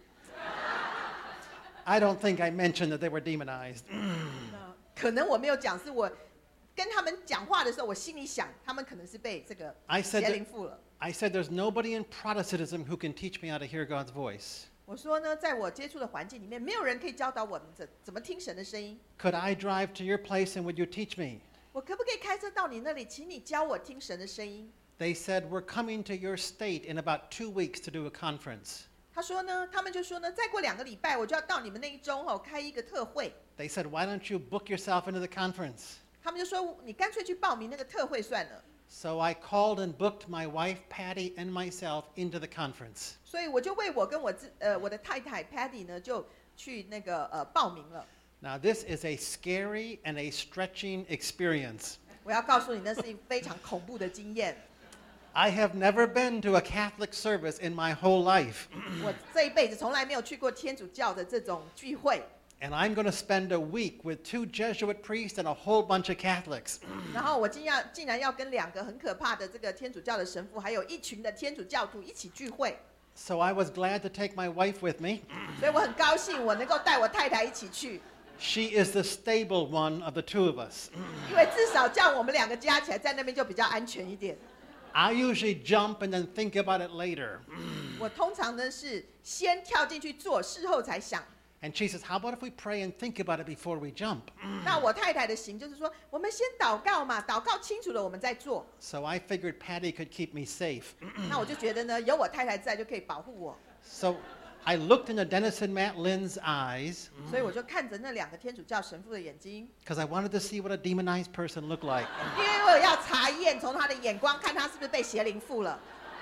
I don't think I mentioned that they were demonized. 那可能我没有讲，是我跟他们讲话的时候，我心里想，他们可能是被这个 I said 邪 that- 灵附了。 I said, there's nobody in Protestantism who can teach me how to hear God's voice. 我说呢，在我接触的环境里面，没有人可以教导我们怎怎么听神的声音。 Could I drive to your place and would you teach me? 我可不可以开车到你那里，请你教我听神的声音？ They said, we're coming to your state in about two weeks to do a conference. 他说呢，他们就说呢，再过两个礼拜我就要到你们那一周哦，开一个特会。 They said, why don't you book yourself into the conference? 他们就说，你干脆去报名那个特会算了。 So I called and booked my wife, Patty, and myself into the conference. 所以我就为我跟我自呃我的太太 Patty 呢，就去那个呃报名了。 Now, this is a scary and a stretching experience. 我要告诉你，那是一个非常恐怖的经验。 I have never been to a Catholic service in my whole life. 我这一辈子从来没有去过天主教的这种聚会。 And I'm going to spend a week with two Jesuit priests and a whole bunch of Catholics. 然后我竟要竟然要跟两个很可怕的这个天主教的神父，还有一群的天主教徒一起聚会， So I was glad to take my wife with me. 所以我很高兴我能够带我太太一起去， She is the stable one of the two of us. 因为至少这样我们两个加起来在那边就比较安全一点。 I usually jump and then think about it later. 我通常呢是先跳进去做，事后才想。 And she says, how about if we pray and think about it before we jump? 那我太太的行就是说，我们先祷告嘛，祷告清楚了我们再做。 So I figured Patty could keep me safe. 那我就觉得呢，有我太太在就可以保护我， So I looked into Dennis and Matt Lynn's eyes 所以我就看着那两个天主教神父的眼睛， because I wanted to see what a demonized person looked like. 因为我要查验从他的眼光看他是不是被邪灵附了。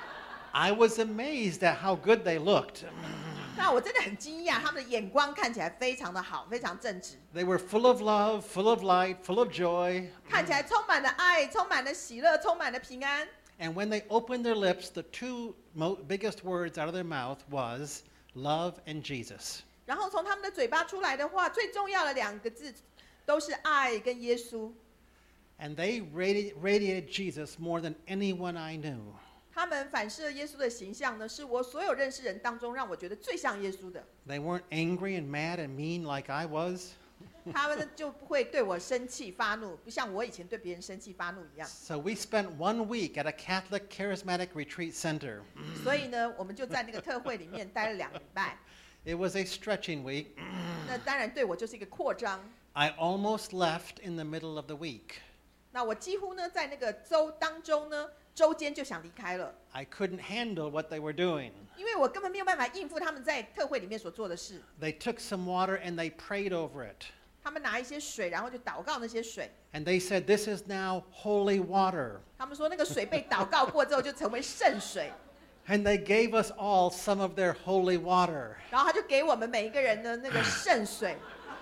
I was amazed at how good they looked. 那我真的很惊讶，他们的眼光看起来非常的好，非常正直， They were full of love, full of light, full of joy. 看起来充满了爱，充满了喜乐，充满了平安。 And when they opened their lips, the two mo- biggest words out of their mouth was love and Jesus. 然后从他们的嘴巴出来的话，最重要的两个字都是爱跟耶稣。 And they radi- radiated Jesus more than anyone I knew. 他们反射耶稣的形象呢，是我所有认识人当中让我觉得最像耶稣的。 They weren't angry and mad and mean like I was. 他们就不会对我生气发怒，不像我以前对别人生气发怒一样。 So we spent one week at a Catholic charismatic retreat center. 所以呢，我们就在那个特会里面待了两个礼拜。 It was a stretching week. 那当然对我就是一个扩张。 I almost left in the middle of the week. 那我几乎呢，在那个周当中呢，周间就想离开了， I couldn't handle what they were doing. 因为我根本没有办法应付他们在特会里面所做的事。 They took some water and they prayed over it. 他们拿一些水，然后就祷告那些水。 And they said, this is now holy water. 他们说那个水被祷告过之后就成为圣水， And they gave us all some of their holy water. 然后他就给我们每一个人的那个圣水。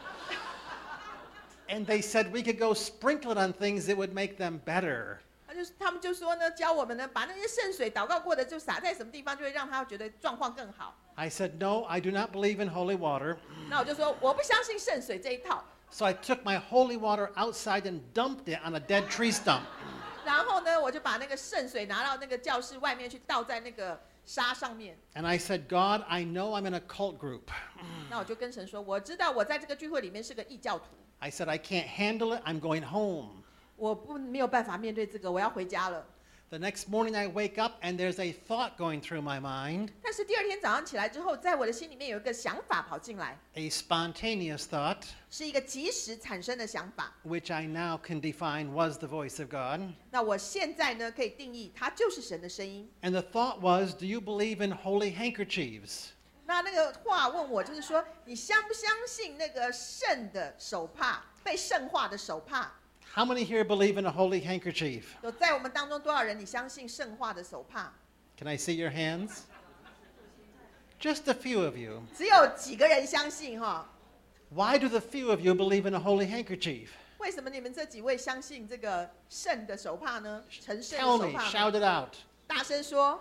And they said we could go sprinkle it on things that would make them better. 他就他们就说呢，教我们呢，把那些圣水祷告过的就洒在什么地方，就会让他觉得状况更好。 I said, no, I do not believe in holy water. 那我就说我不相信圣水这一套。 So I took my holy water outside and dumped it on a dead tree stump. 然后呢，我就把那个圣水拿到那个教室外面去倒在那个沙上面。 And I said, God, I know I'm in a cult group. 那我就跟神说，我知道我在这个聚会里面是个异教徒， I said, I can't handle it. I'm going home. 我不没有办法面对这个，我要回家了。 The next morning I wake up and there's a thought going through my mind, 但是第二天早上起来之后，在我的心里面有一个想法跑进来， a spontaneous thought, 是一个即时产生的想法。 which I now can define was the voice of God. 那我现在呢，可以定义它就是神的声音。 And the thought was, do you believe in holy handkerchiefs? 那那个话问我，就是说，你相不相信那个圣的手帕，被圣化的手帕？ How many here believe in a holy handkerchief? 有在我们当中多少人你相信圣化的手帕？ Can I see your hands? Just a few of you. 只有几个人相信哈？ Why do the few of you believe in a holy handkerchief? 为什么你们这几位相信这个圣的手帕呢？成圣 Tell 的手 me, 帕呢？ shout it out. 大声说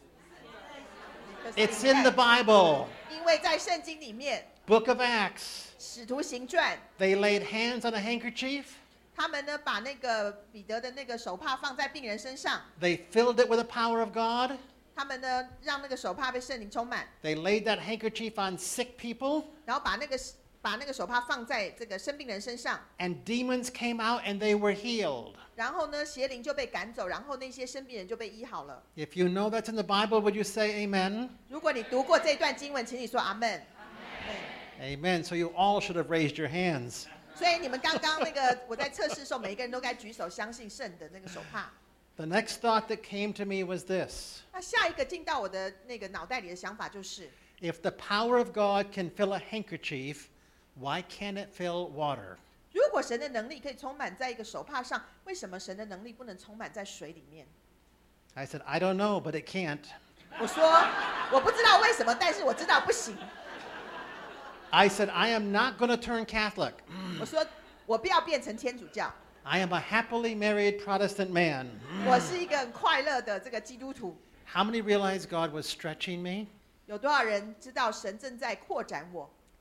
It's in the Bible, 因为在圣经里面， Book of Acts. 使徒行传， They laid hands on a handkerchief. 他们呢把那个彼得的那个手帕放在病人身上， They filled it with the power of God. 他们呢让那个手帕被圣灵充满， They laid that handkerchief on sick people. 然后把那个把那个手帕放在这个生病人身上， And demons came out and they were healed. 然后呢邪灵就被赶走，然后那些生病人就被医好了。 If you know that's in the Bible, would you say amen? 如果你读过这段经文，请你说阿门。 Amen. So you all should have raised your hands. 所以你们刚刚那个我在测试的时候，每一个人都该举手相信圣的那个手帕。 The next thought that came to me was this. 那下一个进到我的那个脑袋里的想法就是， If the power of God can fill a handkerchief, why can't it fill water? 如果神的能力可以充满在一个手帕上，为什么神的能力不能充满在水里面？ I said, I don't know, but it can't. 我说我不知道为什么，但是我知道不行。 I said, I am not going to turn Catholic. 我说我不要变成天主教， I am a happily married Protestant man. 我是一个很快乐的这个基督徒。 How many realized God was stretching me? 有多少人知道神正在扩展我？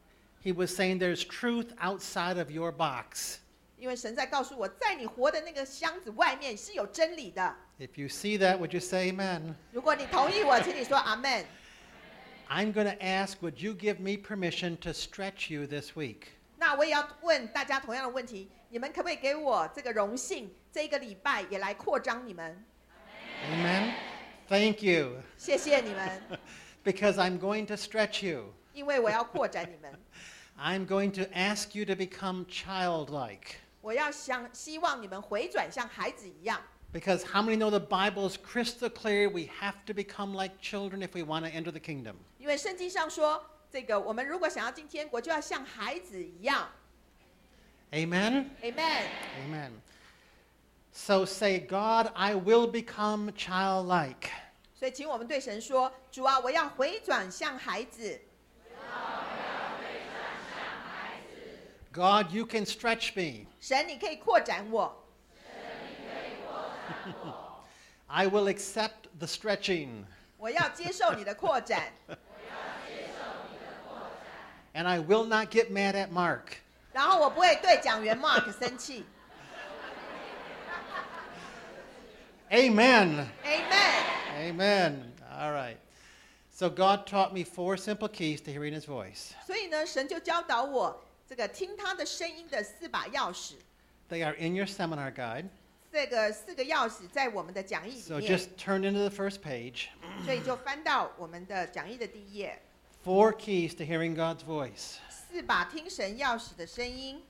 He was saying there's truth outside of your box. 因为神在告诉我，在你活的那个箱子外面是有真理的。 If you see that, would you say amen? 如果你同意我，请你说阿门。 I'm going to ask, would you give me permission to stretch you this week? 那我也要问大家同样的问题，你们可不可以给我这个荣幸，这一个礼拜也来扩张你们？ Amen? Thank you. 谢谢你们， Because I'm going to stretch you. 因为我要扩展你们， I'm going to ask you to become childlike. 我要想希望你们回转像孩子一样。 Because how many know the Bible is crystal clear? We have to become like children if we want to enter the kingdom. 因为圣经上说，这个我们如果想要进天国，就要像孩子一样。 Amen? Amen。 Amen. So say, God, I will become childlike. 所以，请我们对神说：“主啊，我要回转像孩子。 God, you can stretch me. 神，你可以扩展我， I will accept the stretching. 我要接受你的扩展， And I will not get mad at Mark. 然后我不会对讲员 Mark 生气。 Amen. Amen。 Amen. All right. So God taught me four simple keys to hearing his voice. 所以呢，神就教导我这个听他的声音的四把钥匙。 They are in your seminar guide. 这个四个钥匙在我们的讲义里 So 面， just turn into the first page. 所以就翻到我们的讲义的第一页。 Four keys to hearing God's voice. 四把听神钥匙的声音，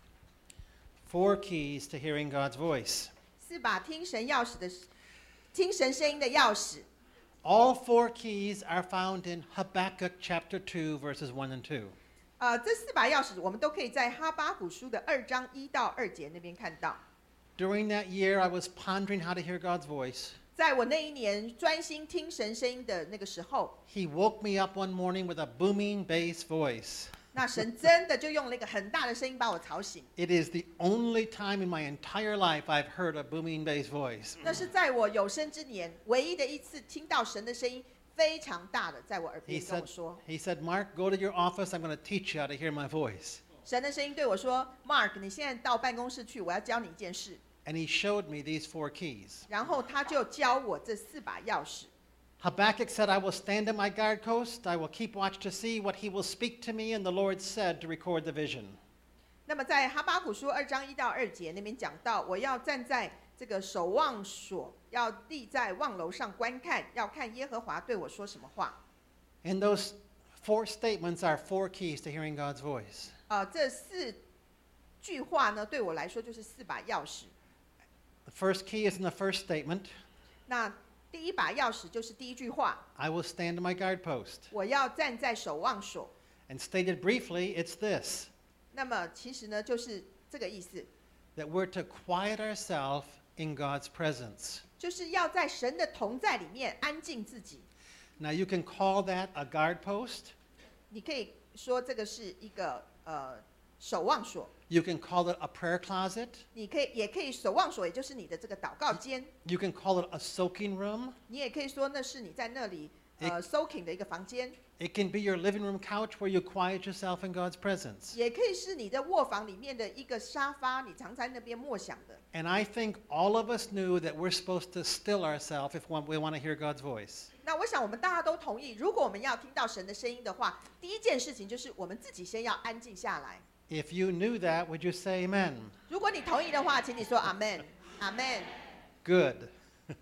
Four keys to hearing God's voice. 四把听神钥匙的听神声音的钥匙。 All four keys are found in Habakkuk chapter two, verses one and two. 呃，这四把钥匙我们都可以在哈巴谷书的二章一到二节那边看到。 During that year, I was pondering how to hear God's voice. 在我那一年专心听神声音的那个时候， He woke me up one morning with a booming bass voice. 那神真的就用了一个很大的声音把我吵醒。 It is the only time in my entire life I've heard a booming bass voice. 那是在我有生之年唯一的一次听到神的声音，非常大的在我耳 He 边跟我 said, 说。 he said, Mark, go to your office. I'm going to teach you how to hear my voice. 神的声音对我说 ：“Mark， 你现在到办公室去，我要教你一件事。” And he showed me these four keys. 然后他就教我这四把钥匙。 Habakkuk said, I will stand at my guard post. I will keep watch to see what he will speak to me. And the Lord said to record the vision. 那么在哈巴谷书二章一到二节那边讲到，我要站在这个守望所，要立在望楼上观看，要看耶和华对我说什么话。 And those four statements are four keys to hearing God's voice. 呃，这四句话呢，对我来说就是四把钥匙。 The first key is in the first statement. 那第一把钥匙就是第一句话， I will stand at my guard post. 我要站在守望所。 And stated briefly, it's this, 那么其实呢，就是这个意思， that we're to quiet ourselves in God's presence. 就是要在神的同在里面安静自己。 Now you can call that a guard post. 你可以说这个是一个呃守望所， You can call it a prayer closet. 你可以也可以守望所，也就是你的这个祷告间， You can call it a soaking room. 你也可以说那是你在那里呃 soaking 的一个房间， It can be your living room couch where you quiet yourself in God's presence. 也可以是你在卧房里面的一个沙发，你常在那边默想的。 And I think all of us knew that we're supposed to still ourselves if we want to hear God's voice. 那我想我们大家都同意，如果我们要听到神的声音的话，第一件事情就是我们自己先要安静下来。 If you knew that, would you say amen? 如果你同意的话，请你说 Amen， Amen。 Good.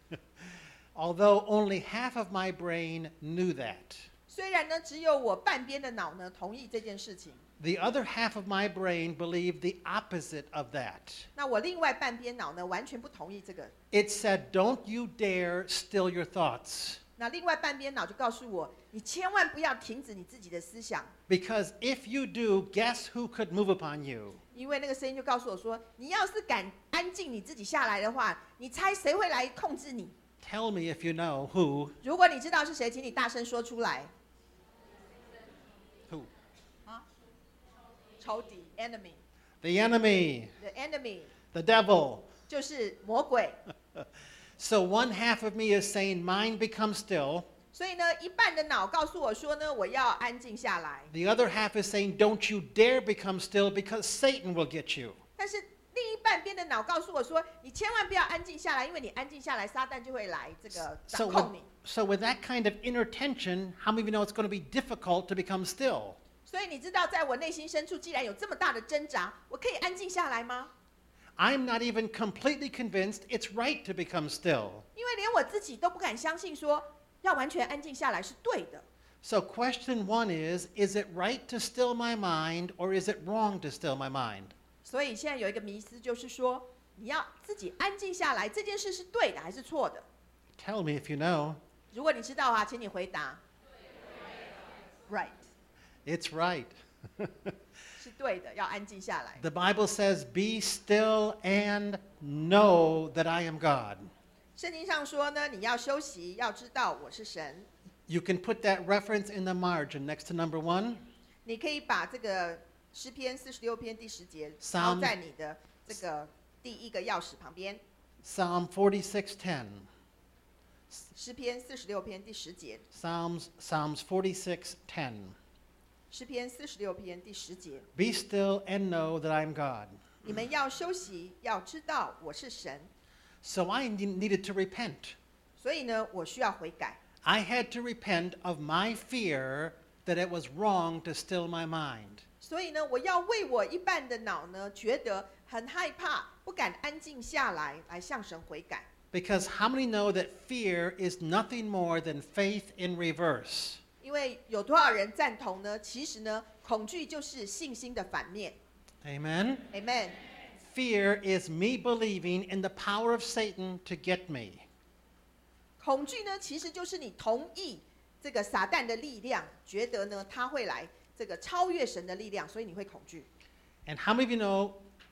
Although only half of my brain knew that. 虽然呢，只有我半边的脑呢同意这件事情， The other half of my brain believed the opposite of that. 那我另外半边脑呢完全不同意这个。 It said, don't you dare still your thoughts. 那另外半边脑就告诉我，你千万不要停止你自己的思想， Because if you do, guess who could move upon you? 因为那个声音就告诉我说，你要是敢安静你自己下来的话，你猜谁会来控制你？ Tell me if you know who. 如果你知道是谁，请你大声说出来。 Who? 啊，仇敌 enemy， The enemy, the enemy the devil. 就是魔鬼。 So one half of me is saying, mind become still. 所以呢，一半的脑告诉我说呢，我要安静下来。 The other half is saying, don't you dare become still because Satan will get you. 但是另一半边的脑告诉我说，你千万不要安静下来，因为你安静下来，撒旦就会来这个 So 掌 with, 控你。 so with that kind of inner tension, how many of you know it's going to be difficult to become still? 所以你知道，在我内心深处，既然有这么大的挣扎，我可以安静下来吗？ I'm not even completely convinced it's right to become still. 因为连我自己都不敢相信说，要完全安静下来是对的。 So question one is, is it right to still my mind or is it wrong to still my mind? 所以现在有一个迷思，就是说，你要自己安静下来，这件事是对的还是错的？ Tell me if you know. 如果你知道啊，请你回答。Right， It's right. 是对的，要安静下来。 The Bible says, be still and know that I am God. 圣经上说呢，你要休息，要知道我是神。 You can put that reference in the margin next to number one. 你可以把这个诗篇四十六篇第十节 Psalm- 抄在你的这个第一个钥匙旁边。 Psalm forty-six ten. 诗篇四十六篇第十节， Psalms, Psalms forty-six ten. 诗篇四十六篇第十节， Be still and know that I am God. 你们要休息，要知道我是神。 So I ne- needed to repent. 所以呢，我需要悔改。 I had to repent of my fear that it was wrong to still my mind. 所以呢，我要为我一半的脑呢，觉得很害怕，不敢安静下来，来向神悔改。 Because how many know that fear is nothing more than faith in reverse? 因为有多少人赞同呢？其实呢，恐惧就是信心的反面。 Amen? Amen。 Fear is me believing in the power of Satan to get me. 恐惧呢，其实就是你同意这个撒旦的力量，觉得呢他会来这个超越神的力量，所以你会恐惧。 And how many of you know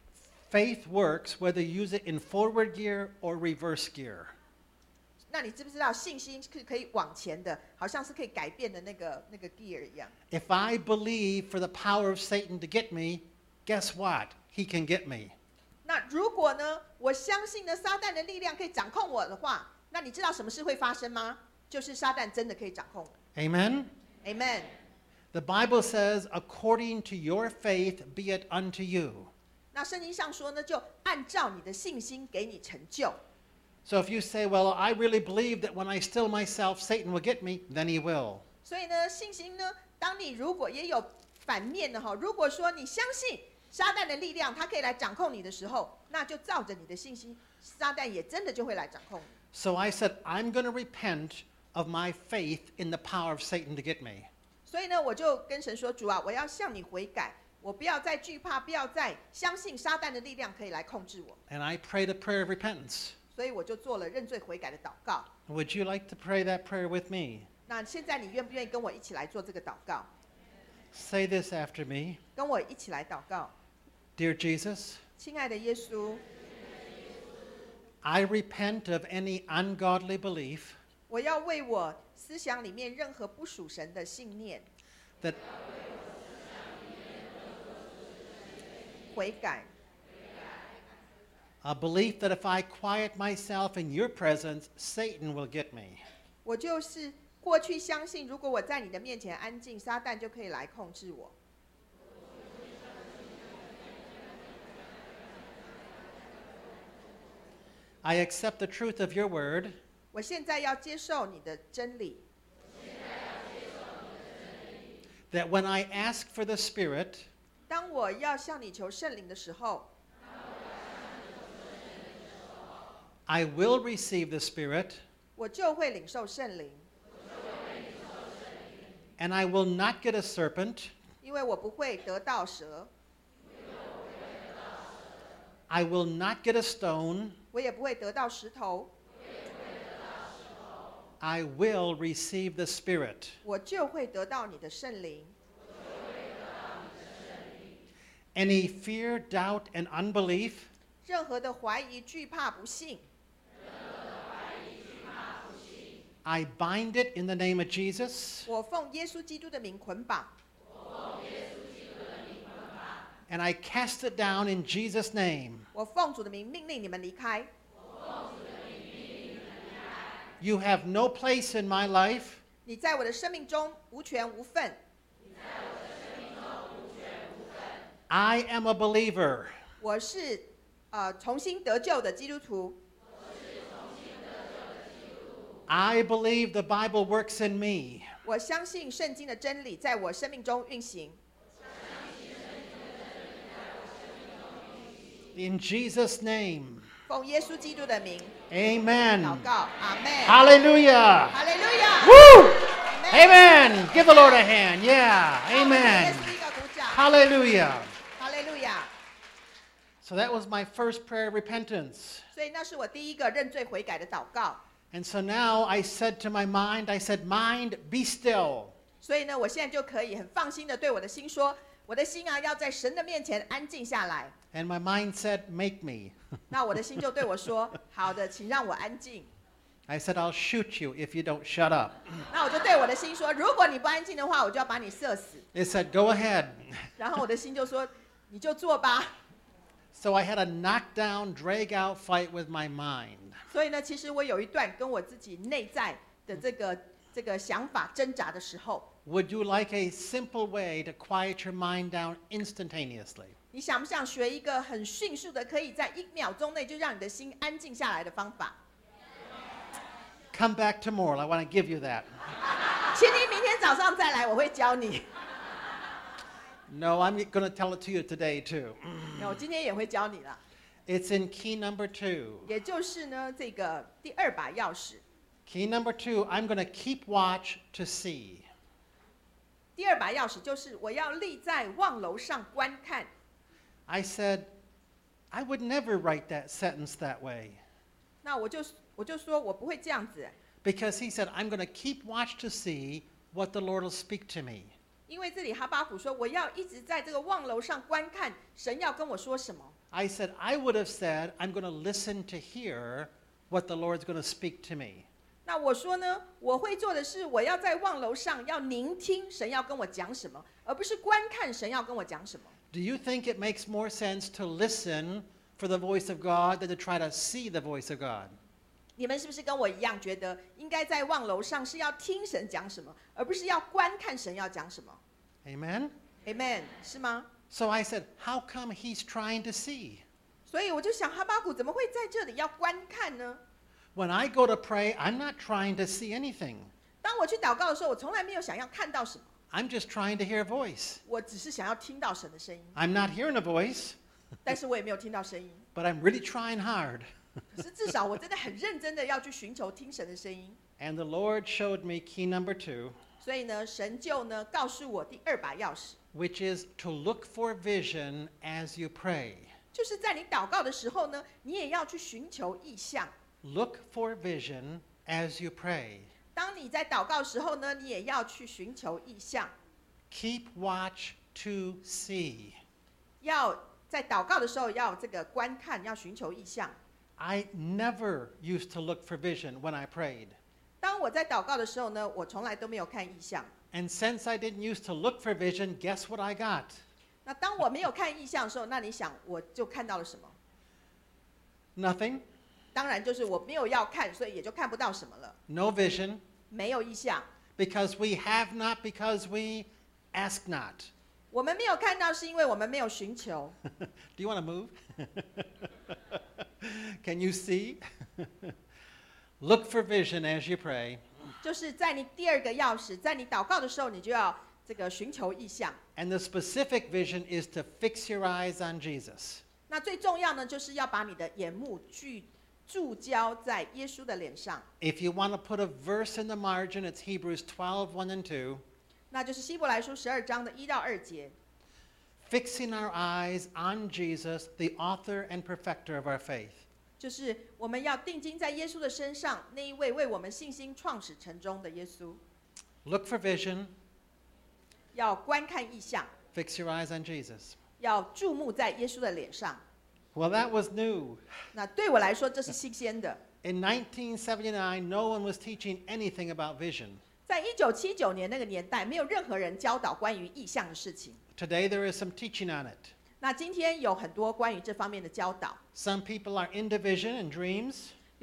faith works whether you use it in forward gear or reverse gear? 那你知不知道信心是可以往前的，好像是可以改变的那个那个 gear 一样？ If I believe for the power of Satan to get me, guess what? He can get me. 那如果呢，我相信呢撒旦的力量可以掌控我的话，那你知道什么事会发生吗？就是撒旦真的可以掌控我。 Amen? Amen。 The Bible says, according to your faith, be it unto you. 那圣经上说呢，就按照你的信心给你成就。 So if you say, well, I really believe that when I still myself, Satan will get me, then he will. 所以呢，信心呢，当你如果也有反面的哈，如果说你相信撒旦的力量，它可以来掌控你的时候，那就照着你的信心，撒旦也真的就会来掌控你。 So I said, I'm going to repent of my faith in the power of Satan to get me. 所以呢，我就跟神说：“主啊，我要向你悔改，我不要再惧怕，不要再相信撒旦的力量可以来控制我。 And I prayed a prayer of repentance. ” 所以我就做了认罪悔改的祷告。 Would you like to pray that prayer with me? 那现在你愿不愿意跟我一起来做这个祷告？ Say this after me. 跟我一起来祷告。 Dear Jesus, 亲爱的耶稣， I repent of any ungodly belief 我要为我思想里面任何不属神的信念 that 悔改。 a belief that if I quiet myself in your presence, Satan will get me. 我就是过去相信，如果我在你的面前安静，撒旦就可以来控制我。 I accept the truth of your word 我现在要接受你的真理， that when I ask for the Spirit, 当我要向你求圣灵的时候， I will receive the Spirit 我就会领受圣灵， and I will not get a serpent. 因为我不会得到蛇， I will not get a stone. 我也不会得到石头， I will receive the Spirit. 我就会得到你的圣灵。 Any fear, doubt, and unbelief 任何的怀疑、惧怕、不信， I bind it in the name of Jesus, 我奉耶稣基督的名捆绑， and I cast it down in Jesus' name. 我奉主的名命令你们离开。 You have no place in my life. 你在我的生命中无权无份。 I am a believer. 我是呃重新得救的基督徒。 I believe the Bible works in me. 我相信圣经的真理在我生命中运行。 In Jesus' name. 奉耶稣基督的名 Amen. 祷告，阿门。 Hallelujah. 哈利路亚。 Woo! Amen. Amen. Give the Lord a hand. Yeah. 耶 Amen. 稣一个鼓掌。 Hallelujah. 哈利路亚。 So that was my first prayer of repentance. 所以那是我第一个认罪悔改的祷告。 And so now I said to my mind, I said, mind, be still. 所以呢，我现在就可以很放心的对我的心说，我的心啊，要在神的面前安静下来。 And my mind said, make me. 那我的心就对我说，好的，请让我安静。 I said, I'll shoot you if you don't shut up. 那我就对我的心说，如果你不安静的话，我就要把你射死。 It said, go ahead. 然后我的心就说，你就做吧。 So I had a knockdown, drag out fight with my mind. 所以呢，其实我有一段跟我自己内在的这个这个想法挣扎的时候， Would you like a simple way to quiet your mind down instantaneously? 你想不想学一个很迅速的，可以在一秒钟内就让你的心安静下来的方法？ Come back tomorrow. I want to give you that. 请你明天早上再来，我会教你。 No, I'm going to tell it to you today, too. 那我今天也会教你了。 It's in key number two. 也就是呢，这个第二把钥匙。 Key number two, I'm going to keep watch to see. 第二把钥匙就是我要立在望楼上观看。 I said, I would never write that sentence that way. 那我就我就说我不会这样子， Because he said, I'm going to keep watch to see what the Lord will speak to me. 因为这里哈巴谷说我要一直在这个望楼上观看神要跟我说什么。 I said, I would have said, I'm going to listen to hear what the Lord's going to speak to me. 那我说呢，我会做的是我要在望楼上要聆听神要跟我讲什么，而不是观看神要跟我讲什么。 Do you think it makes more sense to listen for the voice of God than to try to see the voice of God? 你们是不是跟我一样觉得应该在望楼上是要听神讲什么，而不是要观看神要讲什么 Amen? ？Amen， 是吗？ So I said, how come he's trying to see? 所以我就想，哈巴谷怎么会在这里要观看呢？ When I go to pray, I'm not trying to see anything. 当我去祷告的时候，我从来没有想要看到什么， I'm just trying to hear a voice. 我只是想要听到神的声音， I'm not hearing a voice, 但是我也没有听到声音。 but I'm really trying hard. 可是至少我真的很认真的要去寻求听神的声音。 And the Lord showed me key number two, 所以呢，神就呢告诉我第二把钥匙， which is to look for vision as you pray. 就是在你祷告的时候呢，你也要去寻求意象。 Look for vision as you pray. 当你在祷告的时候呢，你也要去寻求意象， Keep watch to see. 要在祷告的时候要这个观看，要寻求意象。 I never used to look for vision when I prayed. 当我在祷告的时候呢，我从来都没有看意象。 And since I didn't used to look for vision, guess what I got? 那当我没有看意象的时候，那你想我就看到了什么？ Nothing. 当然就是我没有要看，所以也就看不到什么了， No vision. 没有意象。 Because we have not, because we ask not. 我们没有看到，是因为我们没有寻求。 Do you want to move? Can you see? Look for vision as you pray. 就是在你第二个钥匙，在你祷告的时候，你就要这个寻求意象。 And the specific vision is to fix your eyes on Jesus. 那最重要呢，就是要把你的眼目聚注焦在耶稣的脸上。 If you want to put a verse in the margin, it's Hebrews twelve, one and two. 那就是希伯来书十二章的一到二节。 Fixing our eyes on Jesus, the author and perfecter of our faith. 就是我们要定睛在耶稣的身上，那一位为我们信心创始成终的耶稣。 Look for vision, 要观看意象， fix your eyes on Jesus. 要注目在耶稣的脸上。 Well, that was new. 那对我来说，这是新鲜的。 In nineteen seventy-nine, no one was teaching anything about vision. 在一九七九年那个年代，没有任何人教导关于意象的事情。 Today, there is some teaching on it. 那今天有很多关于这方面的教导。 Some people are into vision and dreams.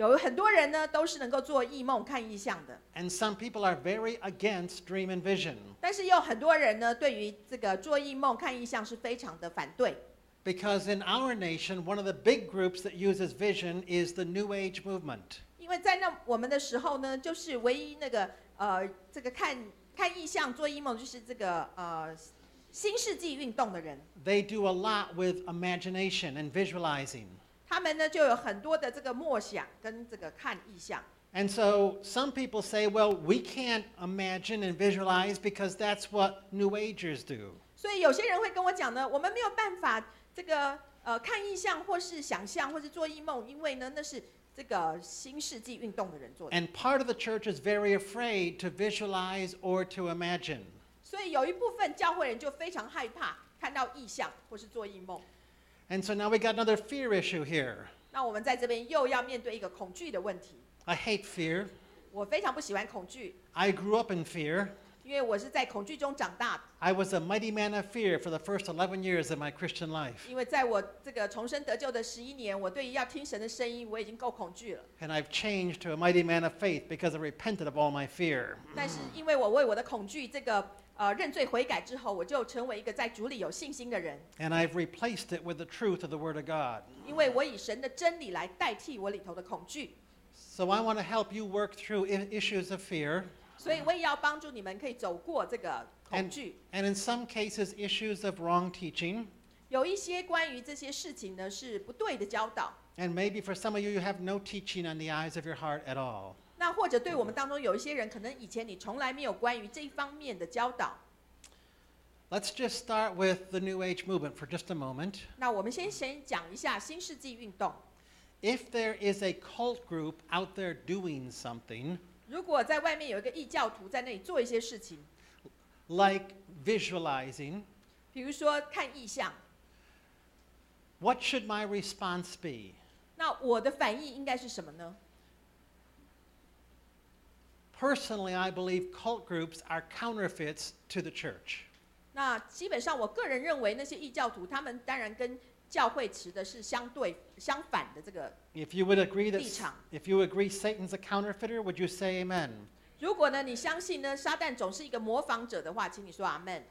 有很多人呢都是能够做异梦、看异象的， And some people are very against dream and vision 但是也有很多人呢对于这个做异梦、看异象是非常的反对。 because in our nation, one of the big groups that uses vision is the New Age movement. 因为在那我们的时候呢，就是唯一那个呃这个看看异象、做异梦，就是这个呃新世纪运动的人， They do a lot with imagination and visualizing. 他们呢就有很多的这个默想跟这个看异象。 And so some people say, well, we can't imagine and visualize because that's what New Agers do. 所以有些人会跟我讲呢，我们没有办法这个呃看异象，或是想象，或是做异梦，因为呢那是这个新世纪运动的人做的。 And part of the church is very afraid to visualize or to imagine. 所以有一部分教会人就非常害怕看到异象或是做异梦。 And so now we got another fear issue here. 那我们在这边又要面对一个恐惧的问题。 I hate fear. 我非常不喜欢恐惧， I grew up in fear. 因为我是在恐惧中长大的。 I was a mighty man of fear for the first eleven years of my Christian life. 因为在我这个重生得救的十一年，我对于要听神的声音，我已经够恐惧了。 And I've changed to a mighty man of faith because I repented of all my fear. 但是因为我为我的恐惧这个呃认罪悔改之后，我就成为一个在主里有信心的人。 And I've replaced it with the truth of the Word of God. 因为我以神的真理来代替我里头的恐惧， So I want to help you work through I- issues of fear. 所以我也要帮助你们可以走过这个恐 And, 惧。 and in some cases, issues of wrong teaching. 有一些关于这些事情呢是不对的教导， And maybe for some of you, you have no teaching on the eyes of your heart at all. 那或者对我们当中有一些人，可能以前你从来没有关于这一方面的教导。 Let's just start with the New Age movement for just a moment. 那我们先先讲一下新世纪运动。 If there is a cult group out there doing something, 如果在外面有一个异教徒在那里做一些事情， like visualizing, 比如说看异象， what should my response be? 那我的反应应该是什么呢？ Personally, I believe cult groups are counterfeits to the church. 那基本上我个人认为那些异教徒，他们当然跟教会持的是相对相反的这个。 If you would agree that, 立场。 if you agree Satan's a counterfeiter, would you say amen? 如果呢你相信呢撒旦总是一个模仿者的话，请你说阿门。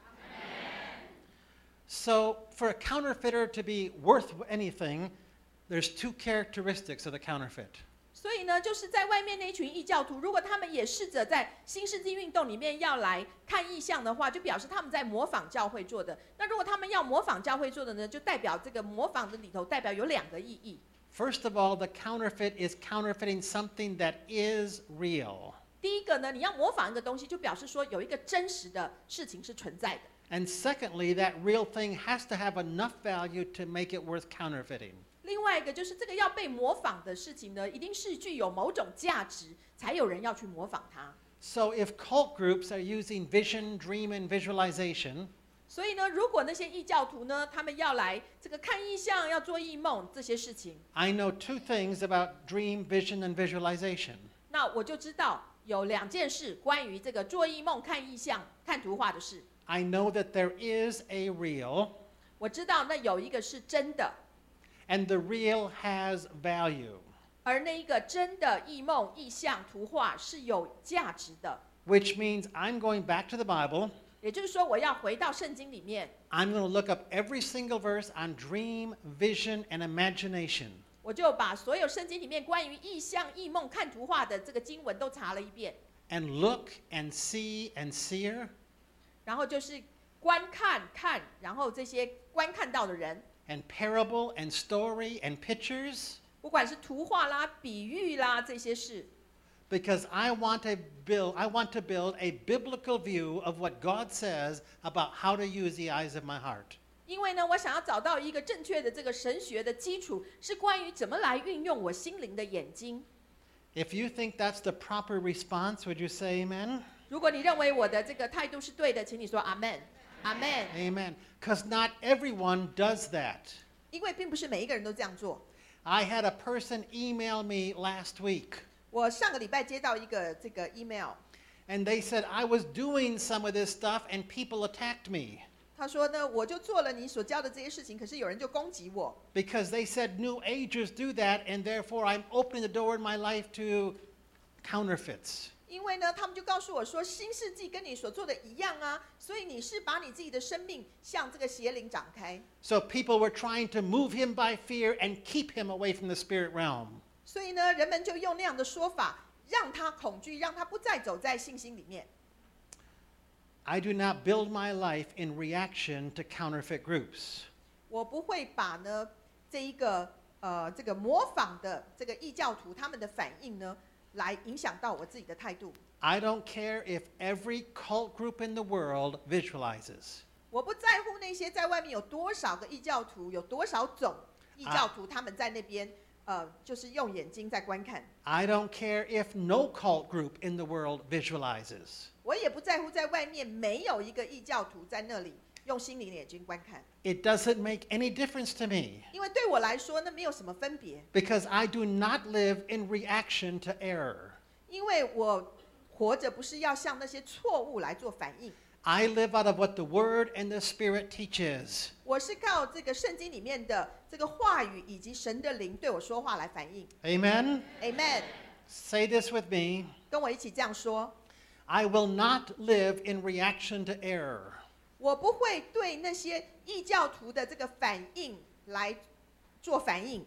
So for a counterfeiter to be worth anything, there's two characteristics of the counterfeit. 所以呢，就是在外面那一群异教徒，如果他们也试着在新世纪运动里面要来看异象的话，就表示他们在模仿教会做的。那如果他们要模仿教会做的呢，就代表这个模仿的里头代表有两个意义。 First of all, the counterfeit is counterfeiting something that is real. 第一个呢，你要模仿一个东西，就表示说有一个真实的事情是存在的。 And secondly, that real thing has to have enough value to make it worth counterfeiting. 另外一个就是这个要被模仿的事情呢，一定是具有某种价值，才有人要去模仿它。 So if cult groups are using vision, dream, and visualization, 所以呢，如果那些异教徒呢，他们要来这个看异象、要做异梦这些事情， I know two things about dream, vision, and visualization. 那我就知道有两件事关于这个做异梦、看异象、看图画的事。 I know that there is a real, 我知道那有一个是真的， and the real has value, 而那一个真的异梦、异象、图画是有价值的。 which means I'm going back to the Bible. 也就是说，我要回到圣经里面， I'm going to look up every single verse on dream, vision, and imagination. 我就把所有圣经里面关于异象、异梦、看图画的这个经文都查了一遍， And look and see and seer, 然后就是观看看，然后这些观看到的人， and parable and story and pictures, 不管是图画啦、比喻啦这些事， because I want to build I want to build a biblical view of what God says about how to use the eyes of my heart. 因为呢，我想要找到一个正确的这个神学的基础，是关于怎么来运用我心灵的眼睛。 If you think that's the proper response, would you say amen? 如果你认为我的这个态度是对的，请你说阿门，阿门。 Amen. Because not everyone does that. 因为并不是每一个人都这样做。 I had a person email me last week, 我上个礼拜接到一个这个 email， and they said I was doing some of this stuff and people attacked me. 他他说呢，我就做了你所教的这些事情，可是有人就攻击我， because they said New Agers do that, and therefore I'm opening the door in my life to counterfeits. 因为呢，他们就告诉我说，新世纪跟你所做的一样啊，所以你是把你自己的生命向这个邪灵展开。 So people were trying to move him by fear and keep him away from the spirit realm. 所以呢，人们就用那样的说法，让他恐惧，让他不再走在信心里面。 I do not build my life in reaction to counterfeit groups. 我不会把呢这一个呃这个模仿的这个异教徒他们的反应呢，来影响到我自己的态度。 I don't care if every cult group in the world visualizes. 我不在乎那些在外面有多少个异教徒，有多少种异教徒，他们在那边呃就是用眼睛在观看。 I don't care if no cult group in the world visualizes. 我也不在乎在外面没有一个异教徒在那里用心灵的眼睛观看， It doesn't make any difference to me 因为对我来说那没有什么分别， because I do not live in reaction to error. 因为我活着不是要向那些错误来做反应， I live out of what the Word and the Spirit teaches. 我是靠这个圣经里面的这个话语以及神的灵对我说话来反应。 Amen? Amen， Say this with me. 跟我一起这样说， I will not live in reaction to error. 我不会对那些异教徒的这个反应来做反应。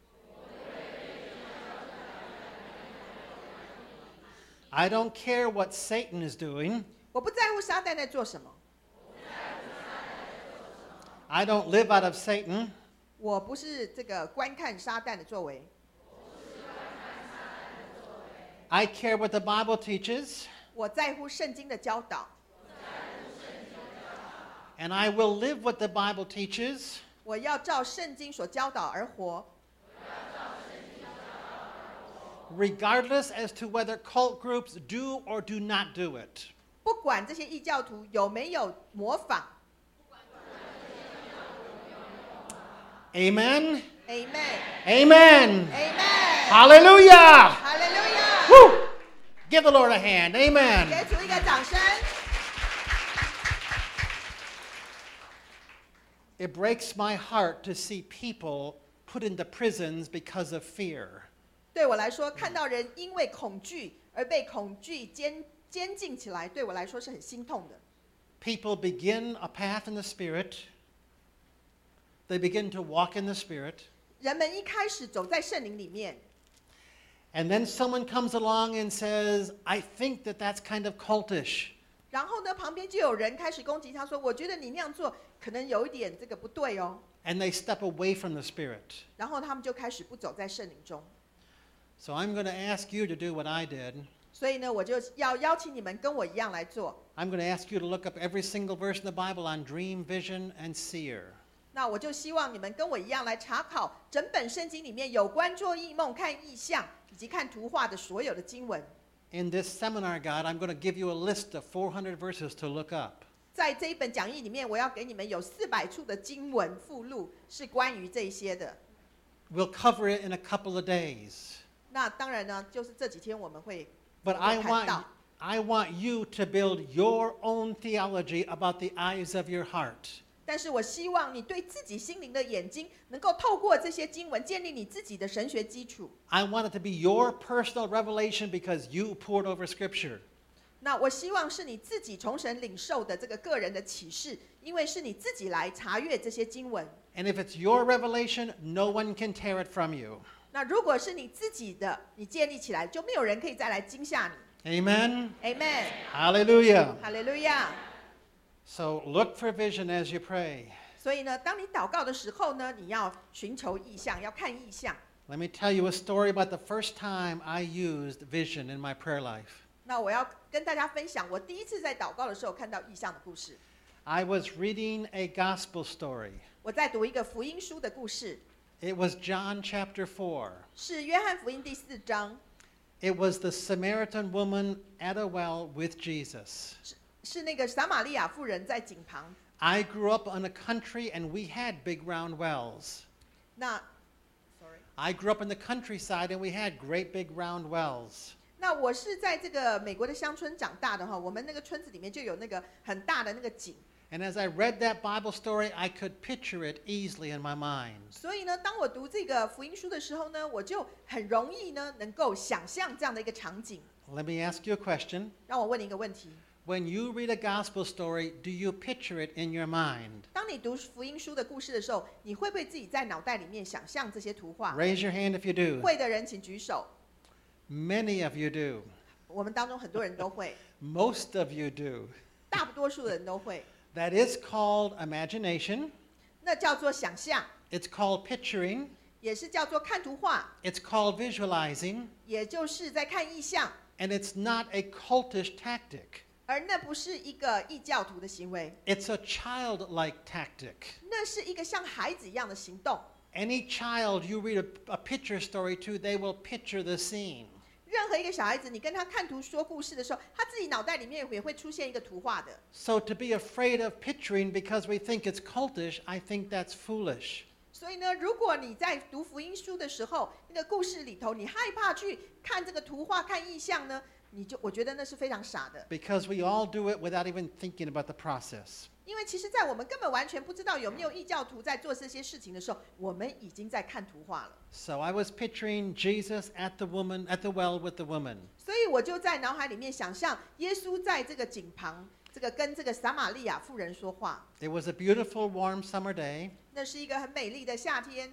I don't care what Satan is doing. 我不在乎撒旦在做什么， I don't live out of Satan. 我不是这个观看撒旦的作为， I care what the Bible teaches, 我在乎圣经的教导， and I will live what the Bible teaches, 我要照圣经所教导而活， regardless as to whether cult groups do or do not do it. 不管这些异教徒有没有模仿。 Amen? Amen， Amen. Amen， Hallelujah. 哈利路亚！ Woo! Give the Lord a hand. 给 Amen. 主一个掌声。 It breaks my heart to see people put into prisons because of fear. 对我来说，看到人因为恐惧而被恐惧监监禁起来，对我来说是很心痛的。 People begin a path in the Spirit. They begin to walk in the Spirit. 人们一开始走在圣灵里面， And then someone comes along and says, I think that that's kind of cultish. 然后呢，旁边就有人开始攻击他说：“我觉得你那样做可能有一点这个不对哦。 And they step away from the Spirit. ” 然后他们就开始不走在圣灵中。 So I'm going to ask you to do what I did. 所以呢，我就要邀请你们跟我一样来做。 I'm going to ask you to look up every single verse in the Bible on dream, vision, and seer. 那我就希望你们跟我一样来查考整本圣经里面有关做异梦、看异象以及看图画的所有的经文。 In this seminar guide, I'm going to give you a list of four hundred verses to look up. 在这一本讲义里面，我要给你们有四百处的经文附录，是关于这些的。 We'll cover it in a couple of days. 那当然呢，就是这几天我们会 But 会 I 谈 want, 到。 I want you to build your own theology about the eyes of your heart. 但是我希望你对自己心灵的眼睛，能够透过这些经文建立你自己的神学基础。 I want it to be your personal revelation because you poured over Scripture. 那我希望是你自己从神领受的这个个人的启示，因为是你自己来查阅这些经文。 And if it's your revelation, no one can tear it from you. 那如果是你自己的，你建立起来，就没有人可以再来惊吓你。 Amen? Amen， Hallelujah. 哈利路亚。 So look for vision as you pray. 所以呢，当你祷告的时候呢，你要寻求异象，要看异象。 Let me tell you a story about the first time I used vision in my prayer life. 那我要跟大家分享我第一次在祷告的时候看到异象的故事。 I was reading a gospel story. 我在读一个福音书的故事， It was John chapter four. 是约翰福音第四章， It was the Samaritan woman at a well with Jesus. 是那个撒玛利亚妇人在井旁。 I grew up in a country and we had big round wells. 那 ，sorry， I grew up in the countryside and we had great big round wells. 那我是在这个美国的乡村长大的哈，我们那个村子里面就有那个很大的那个井。 And as I read that Bible story, I could picture it easily in my mind. 所以呢，当我读这个福音书的时候呢，我就很容易呢能够想象这样的一个场景。 Let me ask you a question. 让我问你一个问题： When you read a gospel story, do you picture it in your mind? 当你读福音书的故事的时候，你会不会自己在脑袋里面想象这些图画？ Raise your hand if you do. 会的人请举手。 Many of you do. 我们当中很多人都会， Most of you do. 大多数的人都会。 That is called imagination. 那叫做想象， It's called picturing. 也是叫做看图画， It's called visualizing. 也就是在看意象， And it's not a cultish tactic. 而那不是一个异教徒的行为， It's a childlike tactic. 那是一个像孩子一样的行动。 Any child you read a, a picture story to, they will picture the scene. 任何一个小孩子，你跟他看图说故事的时候，他自己脑袋里面也会出现一个图画的。 So to be afraid of picturing because we think it's cultish, I think that's foolish. 所以呢，如果你在读福音书的时候，那个故事里头，你害怕去看这个图画、看意象呢，你就我觉得那是非常傻的。 Because we all do it without even thinking about the process. 因为其实，在我们根本完全不知道有没有异教徒在做这些事情的时候，我们已经在看图画了。 So I was picturing Jesus at the woman at the well with the woman. 所以我就在脑海里面想象耶稣在这个井旁，这个跟这个撒玛利亚妇人说话。 It was a beautiful warm summer day, 那是一个很美丽的夏天，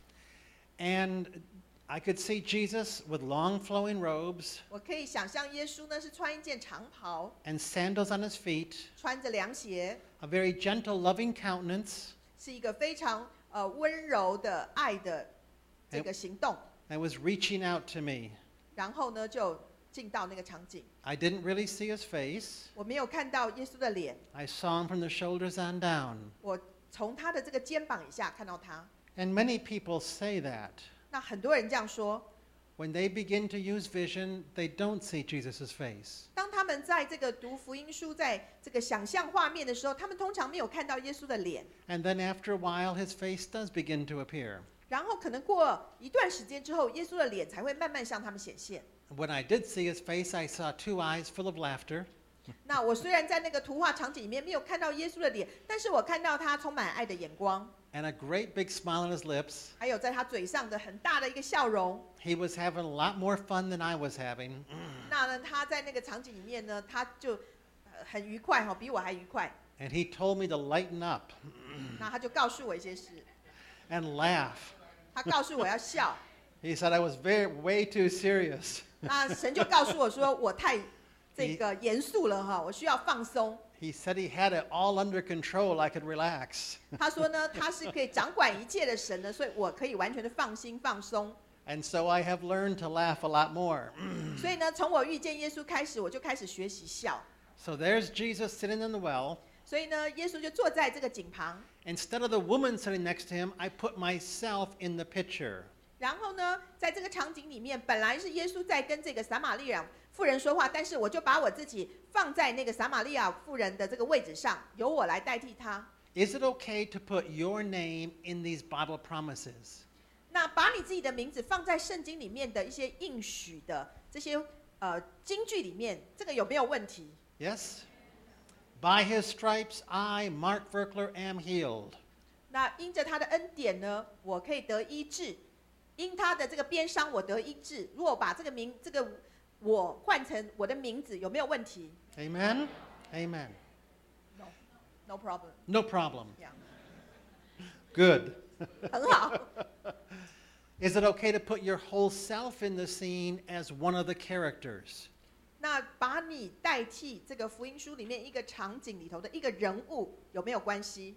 and I could see Jesus with long flowing robes 我可以想象耶稣呢是穿一件长袍， and sandals on his feet, 穿着凉鞋， a very gentle, loving countenance, 是一个非常呃温柔的爱的这个行动， and was reaching out to me. 然后呢就进到那个场景。 I didn't really see his face. 我没有看到耶稣的脸， I saw him from the shoulders on down. 我从他的这个肩膀以下看到他。 And many people say that. 那很多人这样说， When they begin to use vision, they don't see Jesus' face. 当他们在这个读福音书，在这个想象画面的时候，他们通常没有看到耶稣的脸。 And then after a while, his face does begin to appear. 然后可能过一段时间之后，耶稣的脸才会慢慢向他们显现。 When I did see his face, I saw two eyes full of laughter. 那我虽然在那个图画场景里面没有看到耶稣的脸，但是我看到他充满爱的眼光， And a great big smile on his lips. 还有在他嘴上的很大的一个笑容。 He was having a lot more fun than I was having. 那呢，他在那个场景里面呢，他就、呃、很愉快哈、哦，比我还愉快。 And he told me to lighten up 那他就告诉我一些事， and laugh. 他告诉我要笑。 He said I was very, way too serious. 那神就告诉我说，我太这个严肃了哈，我需要放松。 He said he had it all under control. I could relax. 他说呢，他是可以掌管一切的神呢，所以我可以完全的放心放松。 And so I have learned to laugh a lot more. 所以呢，从我遇见耶稣开始，我就开始学习笑。 So there's Jesus sitting in the well. 所以呢，耶稣就坐在这个井旁， Instead of the woman sitting next to him, I put myself in the picture. 然后呢，在这个场景里面，本来是耶稣在跟这个撒玛利亚妇人说话，但是我就把我自己放在那个撒玛利亚妇人的这个位置上，由我来代替她。 Is it okay to put your name in these Bible promises? 那把你自己的名字放在圣经里面的一些应许的这些呃经句里面，这个有没有问题？ Yes? By his stripes, I, Mark Verkler, am healed. 那因着他的恩典呢，我可以得医治；因他的这个鞭伤，我得医治。如果把这个名这个我换成我的名字，有没有问题 Amen? Amen. ？No, no problem. No problem. Yeah. Good. 很好。 Is it okay to put your whole self in the scene as one of the characters? 那把你代替这个福音书里面一个场景里头的一个人物，有没有关系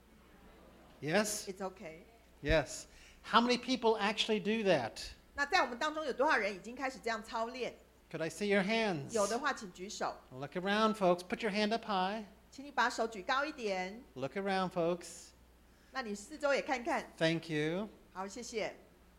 Yes? ？It's okay. Yes. How many people actually do that? 那在我们当中有多少人已经开始这样操练？ Could I see your hands? 有的话，请举手。 Look around, folks. Put your hand up high. 请你把手举高一点。 Look around, folks. 那你四周也看看。 Thank you. 好，谢谢。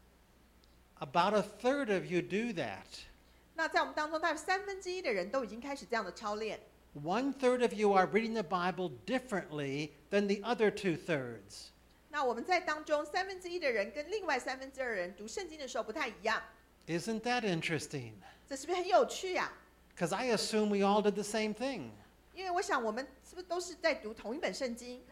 About a third of you do that. 那在我们当中，大概三分之一的人都已经开始这样的操练。 One third of you are reading the Bible differently than the other two thirds. 那我们在当中三分之一的人跟另外三分之二的人读圣经的时候不太一样， Isn't that interesting? 这是不是很有趣呀、 Because I assume we all did the same thing. 因为我想我们是不是都是在读同一本圣经？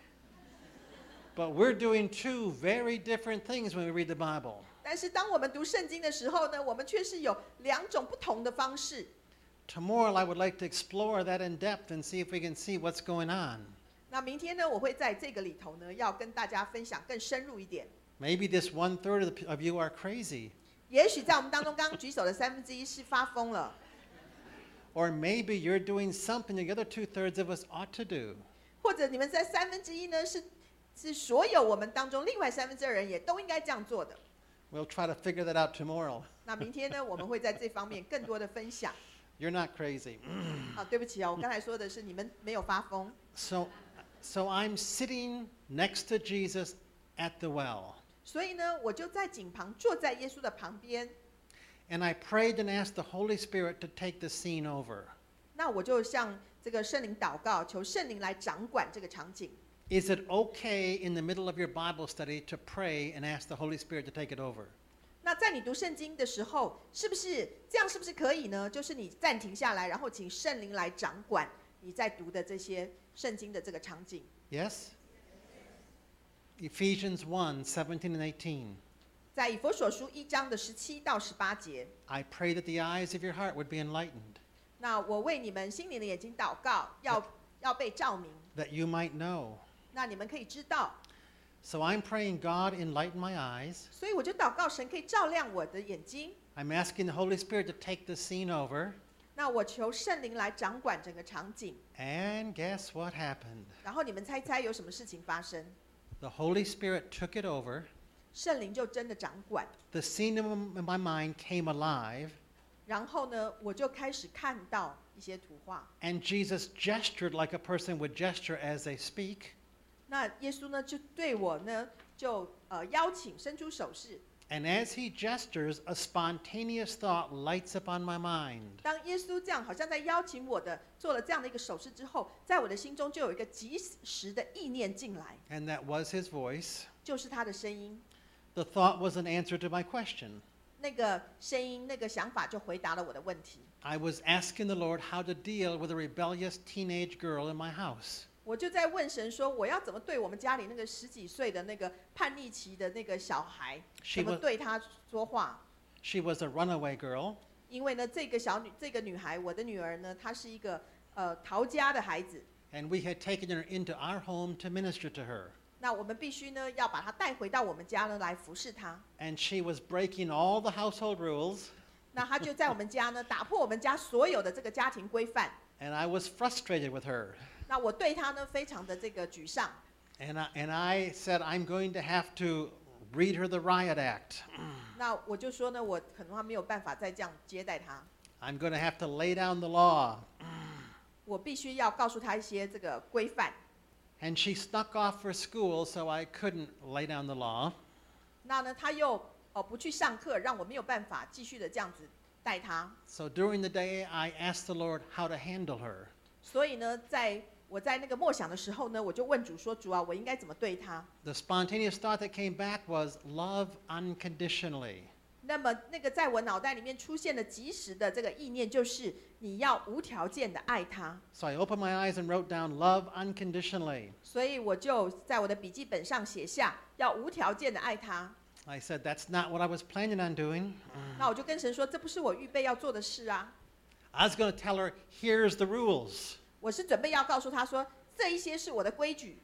But we're doing two very different things when we read the Bible. 但是当我们读圣经的时候呢，我们却是有两种不同的方式。 Tomorrow I would like to explore that in depth and see if we can see what's going on. 那明天呢，我会在这个里头呢，要跟大家分享更深入一点。 Maybe this one third of, the, of you are crazy. 也许在我们当中刚刚举手的三分之一是发疯了， Or maybe you're doing something the other two thirds of us ought to do. 或者你们在三分之一呢是是所有我们当中另外三分之二人也都应该这样做的。 We'll try to figure that out tomorrow. 那明天呢，我们会在这方面更多的分享。 You're not crazy. 啊，对不起哦，我刚才说的是你们没有发疯。 So, so I'm sitting next to Jesus at the well. 所以呢，我就在井旁坐在耶稣的旁边， And I prayed and asked the Holy Spirit to take the scene over. 那我就向这个圣灵祷告，求圣灵来掌管这个场景。 Is it okay in the middle of your Bible study to pray and ask the Holy Spirit to take it over? 那在你读圣经的时候，是不是这样？是不是可以呢？就是你暂停下来，然后请圣灵来掌管你在读的这些圣经的这个场景。 Yes? Ephesians one, seventeen and eighteen. 在以弗所书一章的十七到十八节， I pray that the eyes of your heart would be enlightened, 那我为你们心灵的眼睛祷告，要要被照明， that you might know. 那你们可以知道。 So I'm praying, God, enlighten my eyes. 所以我就祷告神可以照亮我的眼睛。 I'm asking the Holy Spirit to take the scene over. 那我求圣灵来掌管整个场景。 And guess what happened? 然后你们猜猜有什么事情发生？ The Holy Spirit took it over. 圣灵就真的掌管。 The scene in my mind came alive. 然后呢，我就开始看到一些图画。 And Jesus gestured like a person would gesture as they speak. 那耶稣呢，就对我呢，就呃邀请伸出手势。 And as he gestures, a spontaneous thought lights up on my mind. 当耶稣这样好像在邀请我的做了这样的一个手势之后，在我的心中就有一个及时的意念进来， And that was his voice. 就是他的声音。 The thought was an answer to my question. 那个声音、那个想法就回答了我的问题。 I was asking the Lord how to deal with a rebellious teenage girl in my house. 我就在问神说，我要怎么对我们家里那个十几岁的那个叛逆期的那个小孩， She 怎么 was- 对他说话？ She was a runaway girl. 因为呢，这个小女这个女孩，我的女儿呢，她是一个呃逃家的孩子。 And we had taken her into our home to minister to her. 那我们必须呢，要把她带回到我们家呢来服侍她。 And she was breaking all the household rules. 那她就在我们家呢，打破我们家所有的这个家庭规范。 And I was frustrated with her. 那我对她呢，非常的这个沮丧。 And I, and I said, I'm going to have to read her the riot act. 那我就说呢，我可能没有办法再这样接待她， I'm going to have to lay down the law. 我必须要告诉她一些这个规范。 And she snuck off for school, so I couldn't lay down the law. 那呢，她又呃不去上课，让我没有办法继续的这样子带她。 So during the day, I asked the Lord how to handle her. 所以呢，在我在那个默想的时候呢，我就问主说：“主啊，我应该怎么对她？” The spontaneous thought that came back was love unconditionally. 那么那个在我脑袋里面出现的及时的这个意念，就是你要无条件的爱她。 So I opened my eyes and wrote down love unconditionally. 所以我就在我的笔记本上写下要无条件的爱她。 I said, that's not what I was planning on doing. 那我就跟神说：“这不是我预备要做的事啊！ I was going to tell her, here's the rules. 我是准备要告诉她说，这一些是我的规矩。”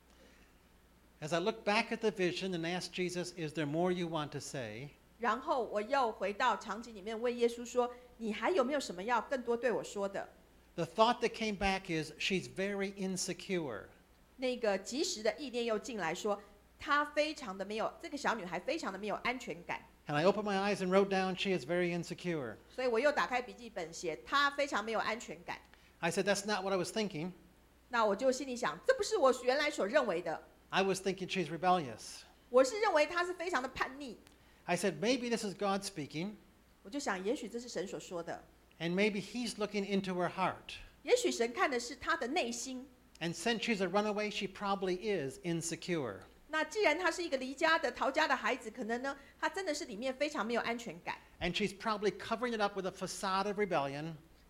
As I looked back at the vision and asked Jesus, is there more you want to say? 然后我又回到场景里面问耶稣说：“你还有没有什么要更多对我说的？” The thought that came back is, she's very insecure. 那个及时的意念又进来说，她非常的没有，这个小女孩非常的没有安全感。 And I opened my eyes and wrote down, she is very insecure. 所以我又打开笔记本写，她非常没有安全感。 I said, that's not what I was thinking. 那我就心里想，这不是我原来所认为的。 I was thinking she's rebellious. 我是认为她是非常的叛逆。 I said, maybe this is God speaking, 我就想，也许这是神所说的， and maybe he's looking into her heart. 也许神看的是她的内心。 And since she's a runaway, she probably is insecure. 那既然她是一个离家的、逃家的孩子，可能呢，她真的是里面非常没有安全感。 And she's probably covering it up with a facade of rebellion.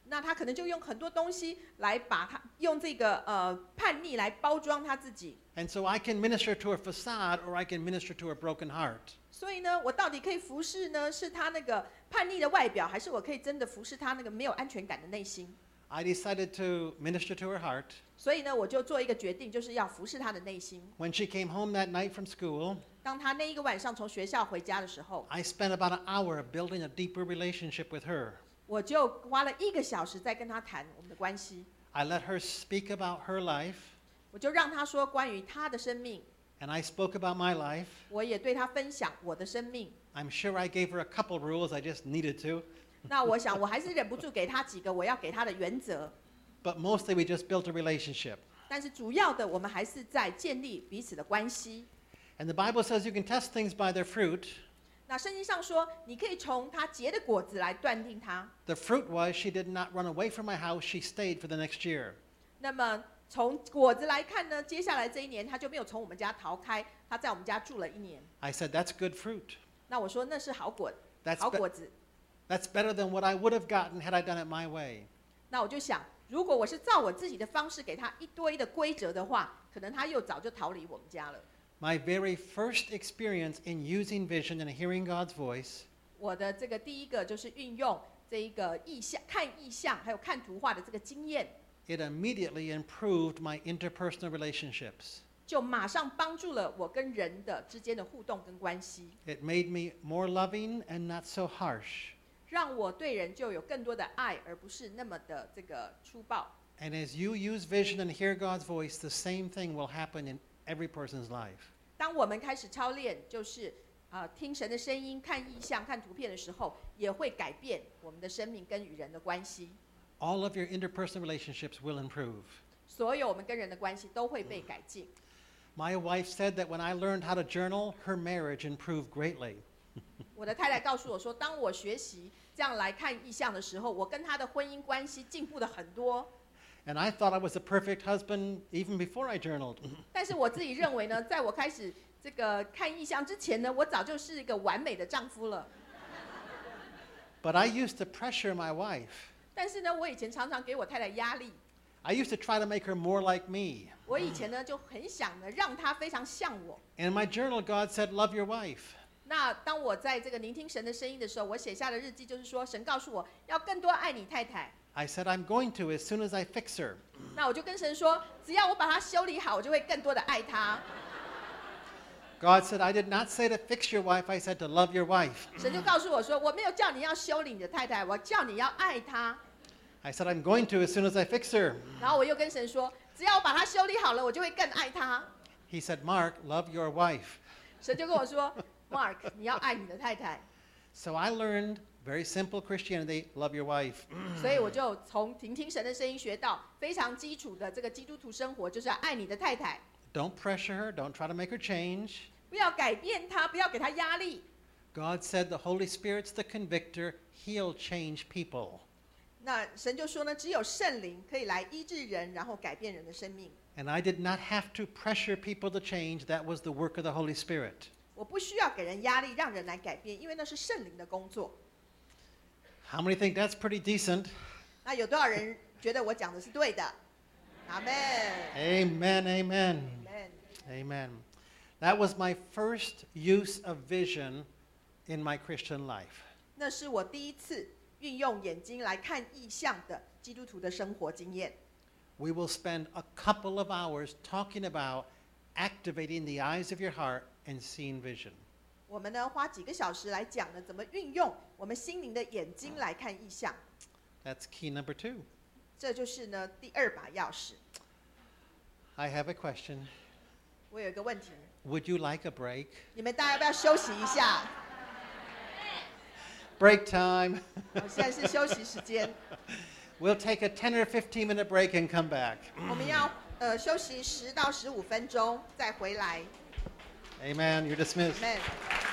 那他可能就用很多东西来把他用这个呃叛逆来包装他自己。 And so I can minister to a facade or I can minister to a broken heart. 所以呢，我到底可以服侍呢？是他那个叛逆的外表，还是我可以真的服侍他那个没有安全感的内心？ I decided to minister to her heart. 所以呢，我就做一个决定，就是要服侍他的内心。 When she came home that night from school, 当他那一个晚上从学校回家的时候， I spent about an hour building a deeper relationship with her. 我就花了一个小时在跟他谈我们的关系。 I let her speak about her life, 我就让他说关于他的生命， and I spoke about my life. 我也对他分享我的生命。 I'm sure I gave her a couple rules, I just needed to. 那我想我还是忍不住给他几个我要给他的原则， But mostly we just built a relationship. 但是主要的我们还是在建立彼此的关系。 And the Bible says you can test things by their fruit. 那圣经上说，你可以从他结的果子来断定他。 The fruit was she did not run away from my house, she stayed for the next year. 那么从果子来看呢，接下来这一年他就没有从我们家逃开，他在我们家住了一年。 I said, that's good fruit. 那我说那是好果， That's 好 be- 果子。 That's better than what I would have gotten had I done it my way. 那我就想，如果我是照我自己的方式给他一堆的规则的话，可能他又早就逃离我们家了。 My very first experience in using vision and hearing God's voice 我的这个第一个就是运用这一个意象、看意象还有看图画的这个经验， it immediately improved my interpersonal relationships. 就马上帮助了我跟人的之间的互动跟关系， It made me more loving and not so harsh. 让我对人就有更多的爱，而不是那么的这个粗暴。 And as you use vision and hear God's voice, the same thing will happen in every person's life. 当我们开始操练，就是啊、呃、听神的声音、看意象、看图片的时候，也会改变我们的生命跟与人的关系。 All of your interpersonal relationships will improve. 所有我们跟人的关系都会被改进。 My wife said that when I learned how to journal, her marriage improved greatly. 我的太太告诉我说，当我学习这样来看意象的时候，我跟她的婚姻关系进步了很多。 And I thought I was a perfect husband even before I journaled. 但是我自己认为呢，在我开始这个看意象之前呢，我早就是一个完美的丈夫了。 But I used to pressure my wife. 但是呢，我以前常常给我太太压力， I used to try to make her more like me. 我以前呢就很想呢让她非常像我。 And in my journal, God said, love your wife. 那当我在这个聆听神的声音的时候，我写下的日记就是说，神告诉我要更多爱你太太。 I said, I'm going to as soon as I fix her. 那我就跟神说，只要我把她修理好，我就会更多的爱她。 God said, I did not say to fix your wife, I said to love your wife. 神就告诉我说，我没有叫你要修理你的太太，我叫你要爱她。 I said, I'm going to as soon as I fix her. 然后我又跟神说，只要我把她修理好了，我就会更爱她。 He said, Mark, love your wife. 神就跟我说 ，Mark， 你要爱你的太太。 So I learned very simple Christianity, love your wife. 所以我就从聆听神的声音学到非常基础的这个基督徒生活，就是要爱你的太太， Don't pressure her, don't try to make her change. 不要改变她，不要给她压力。 God said the Holy Spirit's the convictor, he'll change people. 那神就说呢，只有圣灵可以来医治人，然后改变人的生命。 And I did not have to pressure people to change, that was the work of the Holy Spirit. 我不需要给人压力，让人来改变，因为那是圣灵的工作。 How many think that's pretty decent? 那有多少人觉得我讲的是对的？阿门。 Amen, amen. Amen. Amen. That was my first use of vision in my Christian life. 那是我第一次运用眼睛来看意象的基督徒的生活经验。 We will spend a couple of hours talking about activating the eyes of your heart and seeing vision. 我们呢花几个小时来讲呢，怎么运用我们心灵的眼睛来看意象。 That's key number two. 这就是呢第二把钥匙。 I have a question. 我有一个问题， Would you like a break? 你们大家要不要休息一下？ Break time. 我现在是休息时间， We'll take a ten or fifteen minute break and come back. 我们要呃休息十到十五分钟再回来。 Amen. You're dismissed. Amen。